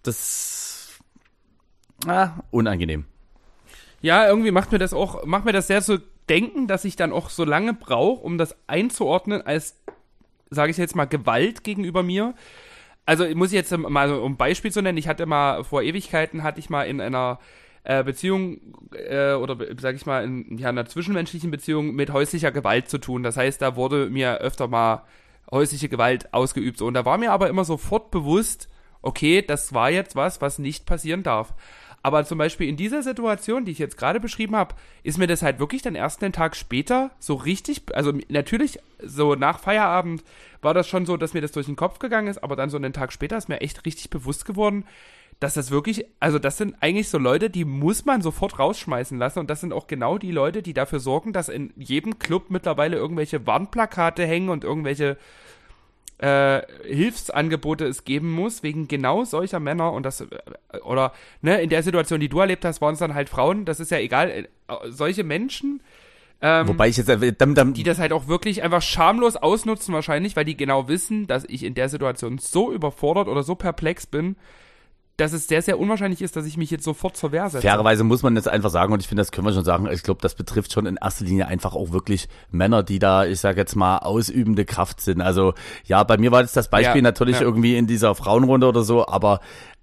Unangenehm. Ja, irgendwie macht mir das sehr so denken, dass ich dann auch so lange brauche, um das einzuordnen als, sage ich jetzt mal, Gewalt gegenüber mir. Also muss ich jetzt mal so um Beispiel zu nennen, ich hatte mal vor Ewigkeiten, in einer Beziehung oder sage ich mal in einer zwischenmenschlichen Beziehung mit häuslicher Gewalt zu tun. Das heißt, da wurde mir öfter mal häusliche Gewalt ausgeübt. Und da war mir aber immer sofort bewusst, okay, das war jetzt was nicht passieren darf. Aber zum Beispiel in dieser Situation, die ich jetzt gerade beschrieben habe, ist mir das halt wirklich dann erst einen Tag später so richtig, also natürlich so nach Feierabend war das schon so, dass mir das durch den Kopf gegangen ist, aber dann so einen Tag später ist mir echt richtig bewusst geworden, dass das wirklich, also das sind eigentlich so Leute, die muss man sofort rausschmeißen lassen und das sind auch genau die Leute, die dafür sorgen, dass in jedem Club mittlerweile irgendwelche Warnplakate hängen und irgendwelche Hilfsangebote es geben muss, wegen genau solcher Männer und das, oder, ne, in der Situation, die du erlebt hast, waren es dann halt Frauen, das ist ja egal, solche Menschen, wobei ich jetzt, die das halt auch wirklich einfach schamlos ausnutzen wahrscheinlich, weil die genau wissen, dass ich in der Situation so überfordert oder so perplex bin, dass es sehr, sehr unwahrscheinlich ist, dass ich mich jetzt sofort zur Wehr setze. Fairerweise muss man jetzt einfach sagen, und ich finde, das können wir schon sagen, ich glaube, das betrifft schon in erster Linie einfach auch wirklich Männer, die da, ich sage jetzt mal, ausübende Kraft sind. Also ja, bei mir war jetzt das Beispiel natürlich irgendwie in dieser Frauenrunde oder so, aber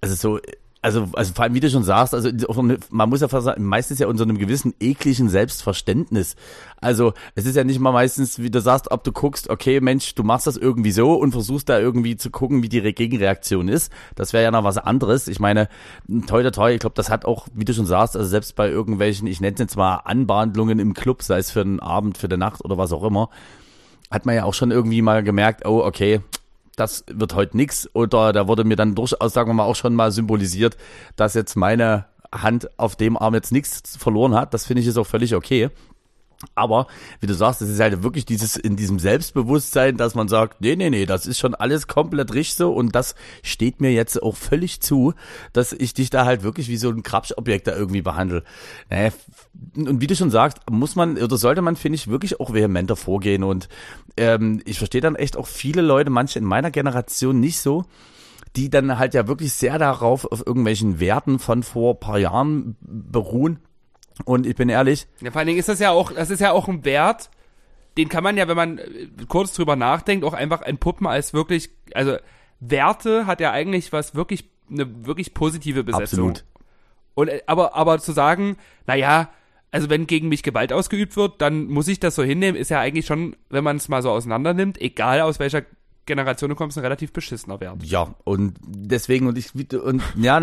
also vor allem, wie du schon sagst, also man muss ja fast sagen, meistens ja unter einem gewissen ekligen Selbstverständnis. Also es ist ja nicht mal meistens, wie du sagst, ob du guckst, okay, Mensch, du machst das irgendwie so und versuchst da irgendwie zu gucken, wie die Gegenreaktion ist. Das wäre ja noch was anderes. Ich meine, toi, ich glaube, das hat auch, wie du schon sagst, also selbst bei irgendwelchen, ich nenne es jetzt mal Anbahnungen im Club, sei es für einen Abend, für eine Nacht oder was auch immer, hat man ja auch schon irgendwie mal gemerkt, oh, okay, das wird heute nix, oder da wurde mir dann durchaus, sagen wir mal, auch schon mal symbolisiert, dass jetzt meine Hand auf dem Arm jetzt nichts verloren hat. Das finde ich ist auch völlig okay. Aber, wie du sagst, es ist halt wirklich in diesem Selbstbewusstsein, dass man sagt, nee, das ist schon alles komplett richtig so und das steht mir jetzt auch völlig zu, dass ich dich da halt wirklich wie so ein Krapschobjekt da irgendwie behandle. Naja, und wie du schon sagst, sollte man, finde ich, wirklich auch vehementer vorgehen und ich verstehe dann echt auch viele Leute, manche in meiner Generation nicht so, die dann halt ja wirklich sehr darauf auf irgendwelchen Werten von vor ein paar Jahren beruhen. Und ich bin ehrlich. Ja, vor allen Dingen ist das ist ja auch ein Wert, den kann man ja, wenn man kurz drüber nachdenkt, auch einfach entpuppen als wirklich, also Werte hat ja eigentlich eine wirklich positive Besetzung. Absolut. Und, aber zu sagen, naja, also wenn gegen mich Gewalt ausgeübt wird, dann muss ich das so hinnehmen, ist ja eigentlich schon, wenn man es mal so auseinander nimmt, egal aus welcher Generation du kommst, ein relativ beschissener Wert. Ja, und deswegen, ich glaube,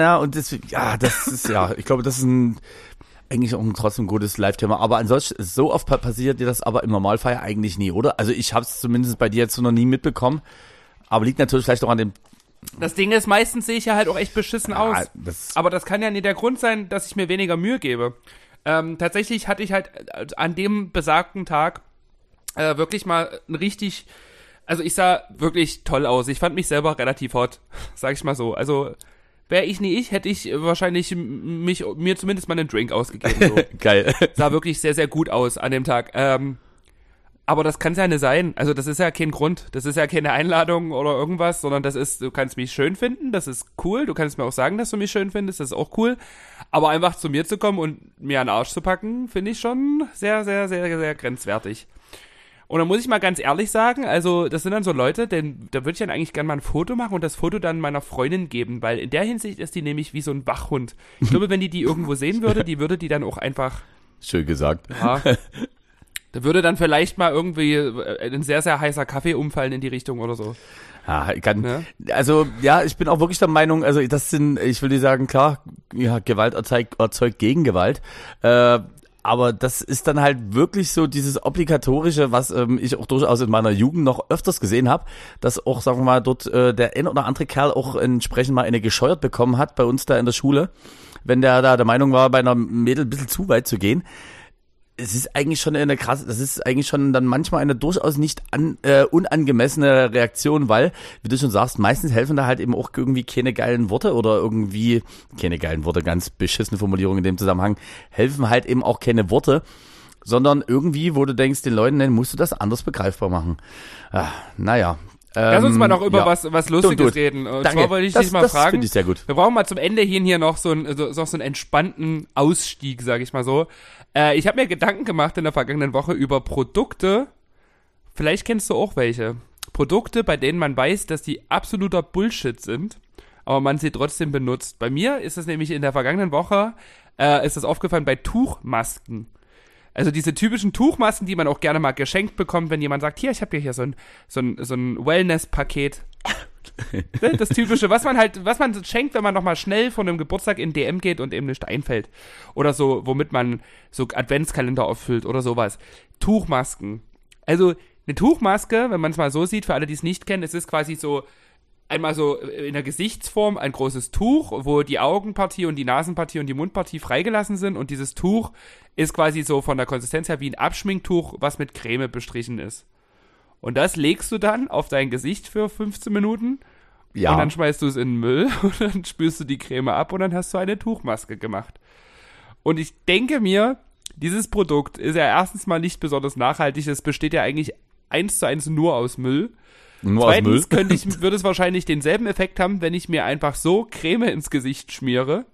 das ist eigentlich auch trotzdem ein gutes Live-Thema, aber ansonsten, so oft passiert dir das aber im Normalfall eigentlich nie, oder? Also ich habe es zumindest bei dir jetzt noch nie mitbekommen, aber liegt natürlich vielleicht auch an dem Das Ding ist, meistens sehe ich ja halt auch echt beschissen aus. Aber das kann ja nicht der Grund sein, dass ich mir weniger Mühe gebe. Tatsächlich hatte ich halt an dem besagten Tag wirklich mal ein richtig, also ich sah wirklich toll aus. Ich fand mich selber relativ hot, sag ich mal so. Also wäre ich nie ich, hätte ich wahrscheinlich mir zumindest mal einen Drink ausgegeben. So. Geil. Sah wirklich sehr, sehr gut aus an dem Tag. Aber das kann es ja nicht sein. Also das ist ja kein Grund. Das ist ja keine Einladung oder irgendwas, sondern das ist, du kannst mich schön finden, das ist cool. Du kannst mir auch sagen, dass du mich schön findest, das ist auch cool. Aber einfach zu mir zu kommen und mir an den Arsch zu packen, finde ich schon sehr, sehr, sehr, sehr grenzwertig. Und dann muss ich mal ganz ehrlich sagen, also das sind dann so Leute, denn da würde ich dann eigentlich gerne mal ein Foto machen und das Foto dann meiner Freundin geben, weil in der Hinsicht ist die nämlich wie so ein Wachhund. Ich glaube, wenn die irgendwo sehen würde, würde die dann auch einfach... Schön gesagt. Ja, da würde dann vielleicht mal irgendwie ein sehr, sehr heißer Kaffee umfallen in die Richtung oder so. Ja, also ja, ich bin auch wirklich der Meinung, also das sind, ich will dir sagen, klar, ja, Gewalt erzeugt Gegengewalt, aber das ist dann halt wirklich so dieses Obligatorische, was ich auch durchaus in meiner Jugend noch öfters gesehen habe, dass auch, sagen wir mal, dort der ein oder andere Kerl auch entsprechend mal eine gescheuert bekommen hat bei uns da in der Schule, wenn der da der Meinung war, bei einer Mädel ein bisschen zu weit zu gehen. Es ist eigentlich schon das ist eigentlich schon dann manchmal eine durchaus nicht unangemessene Reaktion, weil, wie du schon sagst, meistens helfen da halt eben auch irgendwie keine geilen Worte oder irgendwie, keine geilen Worte, ganz beschissene Formulierungen in dem Zusammenhang, helfen halt eben auch keine Worte, sondern irgendwie, wo du denkst, den Leuten, dann musst du das anders begreifbar machen. Naja. Lass uns mal noch über was Lustiges reden. Und Danke. zwar wollte ich dich mal fragen. Das finde ich sehr gut. Wir brauchen mal zum Ende hin hier noch so einen entspannten Ausstieg, sage ich mal so. Ich habe mir Gedanken gemacht in der vergangenen Woche über Produkte. Vielleicht kennst du auch welche. Produkte, bei denen man weiß, dass die absoluter Bullshit sind, aber man sie trotzdem benutzt. Bei mir ist es nämlich in der vergangenen Woche, ist das aufgefallen bei Tuchmasken. Also diese typischen Tuchmasken, die man auch gerne mal geschenkt bekommt, wenn jemand sagt, hier, ich habe dir hier so ein Wellness-Paket. Das typische, was man schenkt, wenn man nochmal schnell von einem Geburtstag in DM geht und eben nicht einfällt. Oder so, womit man so Adventskalender auffüllt oder sowas. Tuchmasken. Also eine Tuchmaske, wenn man es mal so sieht, für alle, die es nicht kennen, es ist quasi so einmal so in der Gesichtsform ein großes Tuch, wo die Augenpartie und die Nasenpartie und die Mundpartie freigelassen sind und dieses Tuch ist quasi so von der Konsistenz her wie ein Abschminktuch, was mit Creme bestrichen ist. Und das legst du dann auf dein Gesicht für 15 Minuten und dann schmeißt du es in den Müll und dann spülst du die Creme ab und dann hast du eine Tuchmaske gemacht. Und ich denke mir, dieses Produkt ist ja erstens mal nicht besonders nachhaltig, es besteht ja eigentlich 1:1 nur aus Müll. Zweitens würde es wahrscheinlich denselben Effekt haben, wenn ich mir einfach so Creme ins Gesicht schmiere,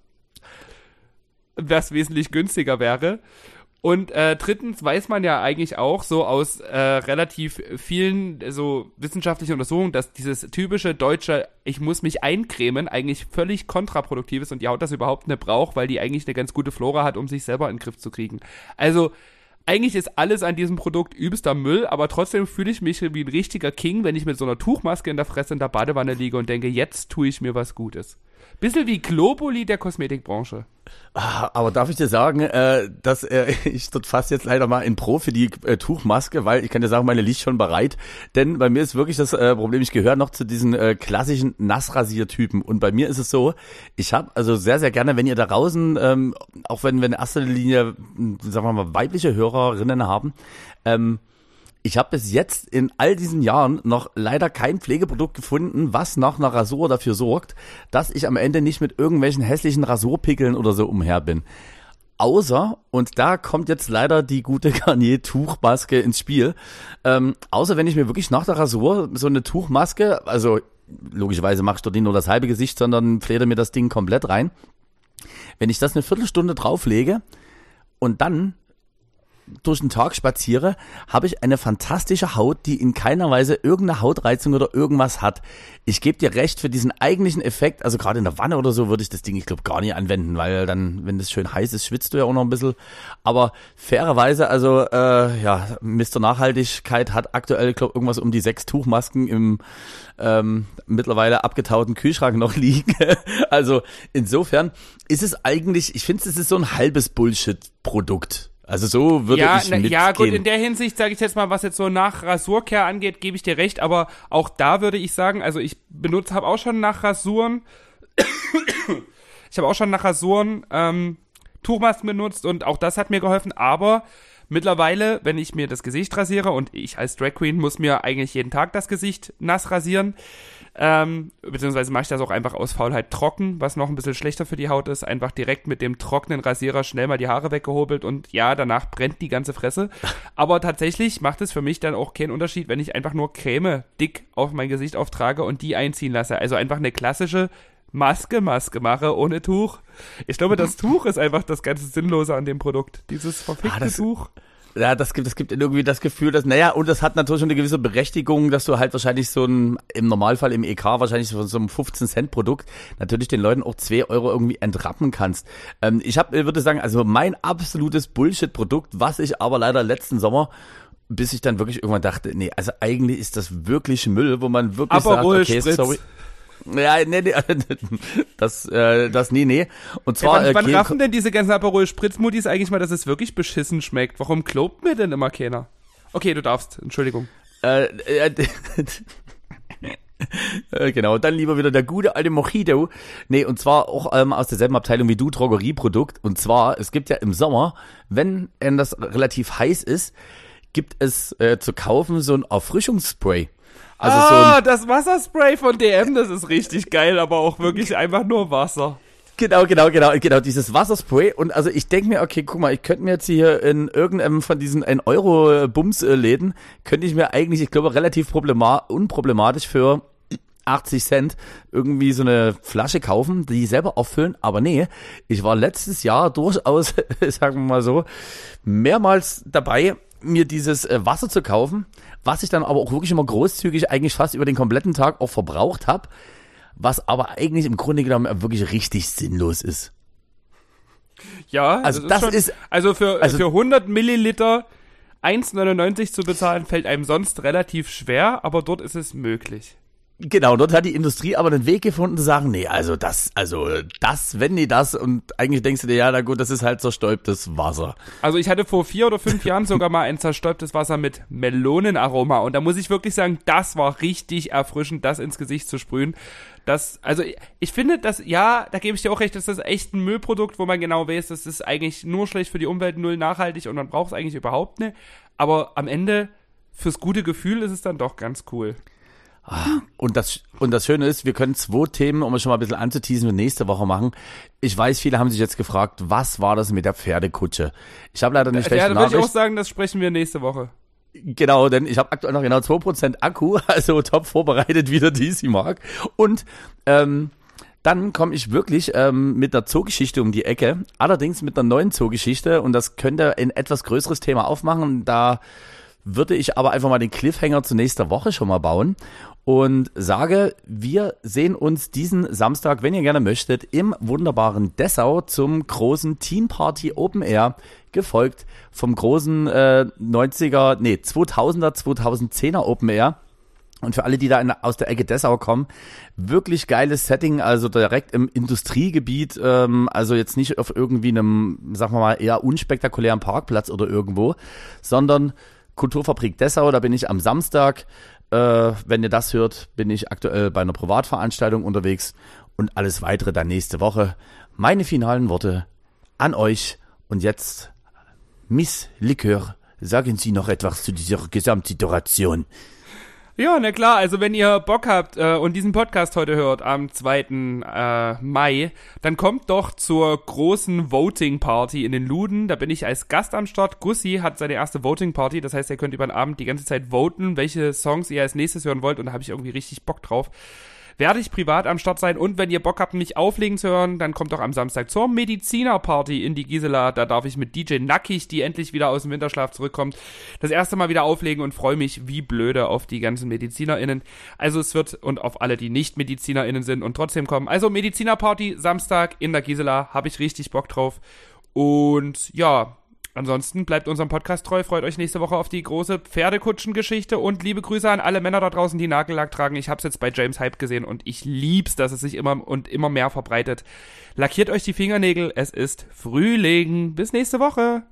was wesentlich günstiger wäre. Und drittens weiß man ja eigentlich auch so aus relativ vielen so wissenschaftlichen Untersuchungen, dass dieses typische deutsche, ich muss mich eincremen, eigentlich völlig kontraproduktiv ist und die Haut das überhaupt nicht braucht, weil die eigentlich eine ganz gute Flora hat, um sich selber in den Griff zu kriegen. Also eigentlich ist alles an diesem Produkt übelster Müll, aber trotzdem fühle ich mich wie ein richtiger King, wenn ich mit so einer Tuchmaske in der Fresse in der Badewanne liege und denke, jetzt tue ich mir was Gutes. Bisschen wie Globuli der Kosmetikbranche. Aber darf ich dir sagen, dass ich dort fast jetzt leider mal in Pro für die Tuchmaske, weil ich kann dir sagen, meine liegt schon bereit, denn bei mir ist wirklich das Problem, ich gehöre noch zu diesen klassischen Nassrasiertypen und bei mir ist es so, ich habe also sehr, sehr gerne, wenn ihr da draußen, auch wenn wir in erster Linie, sagen wir mal, weibliche Hörerinnen haben, ich habe bis jetzt in all diesen Jahren noch leider kein Pflegeprodukt gefunden, was nach einer Rasur dafür sorgt, dass ich am Ende nicht mit irgendwelchen hässlichen Rasurpickeln oder so umher bin. Außer, und da kommt jetzt leider die gute Garnier-Tuchmaske ins Spiel, außer wenn ich mir wirklich nach der Rasur so eine Tuchmaske, also logischerweise mache ich dort nicht nur das halbe Gesicht, sondern fledere mir das Ding komplett rein. Wenn ich das eine Viertelstunde drauflege und dann durch den Tag spaziere, habe ich eine fantastische Haut, die in keiner Weise irgendeine Hautreizung oder irgendwas hat. Ich gebe dir recht, für diesen eigentlichen Effekt, also gerade in der Wanne oder so, würde ich das Ding, ich glaube, gar nicht anwenden, weil dann, wenn das schön heiß ist, schwitzt du ja auch noch ein bisschen. Aber fairerweise, also Mr. Nachhaltigkeit hat aktuell, glaube ich, irgendwas um die 6 Tuchmasken im mittlerweile abgetauten Kühlschrank noch liegen. Also insofern ist es eigentlich, ich finde, es ist so ein halbes Bullshit-Produkt. Also so würde ich mitgehen. Ja, gut, in der Hinsicht sage ich jetzt mal, was jetzt so nach Rasurcare angeht, gebe ich dir recht, aber auch da würde ich sagen, also ich habe auch schon nach Rasuren Tuchmasken benutzt und auch das hat mir geholfen, aber mittlerweile, wenn ich mir das Gesicht rasiere und ich als Drag Queen muss mir eigentlich jeden Tag das Gesicht nass rasieren, beziehungsweise mache ich das auch einfach aus Faulheit trocken, was noch ein bisschen schlechter für die Haut ist, einfach direkt mit dem trockenen Rasierer schnell mal die Haare weggehobelt und ja, danach brennt die ganze Fresse, aber tatsächlich macht es für mich dann auch keinen Unterschied, wenn ich einfach nur Creme dick auf mein Gesicht auftrage und die einziehen lasse, also einfach eine klassische Maske mache, ohne Tuch. Ich glaube, das Tuch ist einfach das ganze Sinnlose an dem Produkt, dieses verfickte Tuch. Ja, das gibt irgendwie das Gefühl, dass, und das hat natürlich schon eine gewisse Berechtigung, dass du halt wahrscheinlich im Normalfall im EK wahrscheinlich so einem 15-Cent-Produkt natürlich den Leuten auch 2 Euro irgendwie entrappen kannst. Würde sagen, also mein absolutes Bullshit-Produkt, was ich aber leider letzten Sommer, bis ich dann wirklich irgendwann dachte, also eigentlich ist das wirklich Müll, wo man wirklich sagt, okay, sorry. Ja, nee. Und zwar, wann raffen denn diese ganzen Aperol-Spritz-Muttis eigentlich mal, dass es wirklich beschissen schmeckt? Warum glaubt mir denn immer keiner? Okay, du darfst, Entschuldigung. Genau, dann lieber wieder der gute alte Mojito. Und zwar auch aus derselben Abteilung wie du, Drogerieprodukt. Und zwar, es gibt ja im Sommer, wenn das relativ heiß ist, gibt es zu kaufen so ein Erfrischungsspray. Also das Wasserspray von DM, das ist richtig geil, aber auch wirklich einfach nur Wasser. Genau, dieses Wasserspray. Und also ich denke mir, okay, guck mal, ich könnte mir jetzt hier in irgendeinem von diesen 1-Euro-Bums-Läden, könnte ich mir eigentlich, ich glaube, relativ unproblematisch für 80 Cent irgendwie so eine Flasche kaufen, die selber auffüllen. Aber nee, ich war letztes Jahr durchaus, sagen wir mal so, mehrmals dabei, mir dieses Wasser zu kaufen, was ich dann aber auch wirklich immer großzügig eigentlich fast über den kompletten Tag auch verbraucht habe, was aber eigentlich im Grunde genommen wirklich richtig sinnlos ist. Ja, also das ist für 100 Milliliter 1,99 zu bezahlen, fällt einem sonst relativ schwer, aber dort ist es möglich. Genau, dort hat die Industrie aber einen Weg gefunden zu sagen, und eigentlich denkst du dir, ja, na gut, das ist halt zerstäubtes Wasser. Also ich hatte vor 4 oder 5 Jahren sogar mal ein zerstäubtes Wasser mit Melonenaroma und da muss ich wirklich sagen, das war richtig erfrischend, das ins Gesicht zu sprühen. Ich finde, da gebe ich dir auch recht, das ist echt ein Müllprodukt, wo man genau weiß, das ist eigentlich nur schlecht für die Umwelt, null nachhaltig und man braucht es eigentlich überhaupt nicht. Aber am Ende, fürs gute Gefühl ist es dann doch ganz cool. Und das Schöne ist, wir können 2 Themen, um es schon mal ein bisschen anzuteasen, für nächste Woche machen. Ich weiß, viele haben sich jetzt gefragt, was war das mit der Pferdekutsche? Ich habe leider eine schlechte Nachricht. Würde ich auch sagen, das sprechen wir nächste Woche. Genau, denn ich habe aktuell noch genau 2% Akku, also top vorbereitet wieder DC Mark. Und dann komme ich wirklich mit einer Zoogeschichte um die Ecke, allerdings mit einer neuen Zoogeschichte und das könnte ein etwas größeres Thema aufmachen, da würde ich aber einfach mal den Cliffhanger zu nächster Woche schon mal bauen und sage, wir sehen uns diesen Samstag, wenn ihr gerne möchtet, im wunderbaren Dessau zum großen Teen Party Open Air, gefolgt vom großen 2000er, 2010er Open Air. Und für alle, die da aus der Ecke Dessau kommen, wirklich geiles Setting, also direkt im Industriegebiet, also jetzt nicht auf irgendwie einem, sagen wir mal, eher unspektakulären Parkplatz oder irgendwo, sondern Kulturfabrik Dessau, da bin ich am Samstag. Wenn ihr das hört, bin ich aktuell bei einer Privatveranstaltung unterwegs und alles weitere dann nächste Woche. Meine finalen Worte an euch und jetzt, Miss Likör, sagen Sie noch etwas zu dieser Gesamtsituation. Ja, na klar, also wenn ihr Bock habt und diesen Podcast heute hört am 2. Mai, dann kommt doch zur großen Voting Party in den Luden. Da bin ich als Gast am Start. Gussi hat seine erste Voting Party, das heißt, ihr könnt über den Abend die ganze Zeit voten, welche Songs ihr als nächstes hören wollt und da habe ich irgendwie richtig Bock drauf. Werde ich privat am Start sein und wenn ihr Bock habt, mich auflegen zu hören, dann kommt doch am Samstag zur Mediziner-Party in die Gisela. Da darf ich mit DJ Nackig, die endlich wieder aus dem Winterschlaf zurückkommt, das erste Mal wieder auflegen und freue mich wie blöde auf die ganzen MedizinerInnen. Also es wird, und auf alle, die nicht MedizinerInnen sind und trotzdem kommen. Also Mediziner-Party, Samstag in der Gisela, habe ich richtig Bock drauf. Und ja, ansonsten bleibt unserem Podcast treu, freut euch nächste Woche auf die große Pferdekutschen-Geschichte und liebe Grüße an alle Männer da draußen, die Nagellack tragen. Ich hab's jetzt bei James Hype gesehen und ich lieb's, dass es sich immer und immer mehr verbreitet. Lackiert euch die Fingernägel, es ist Frühling. Bis nächste Woche.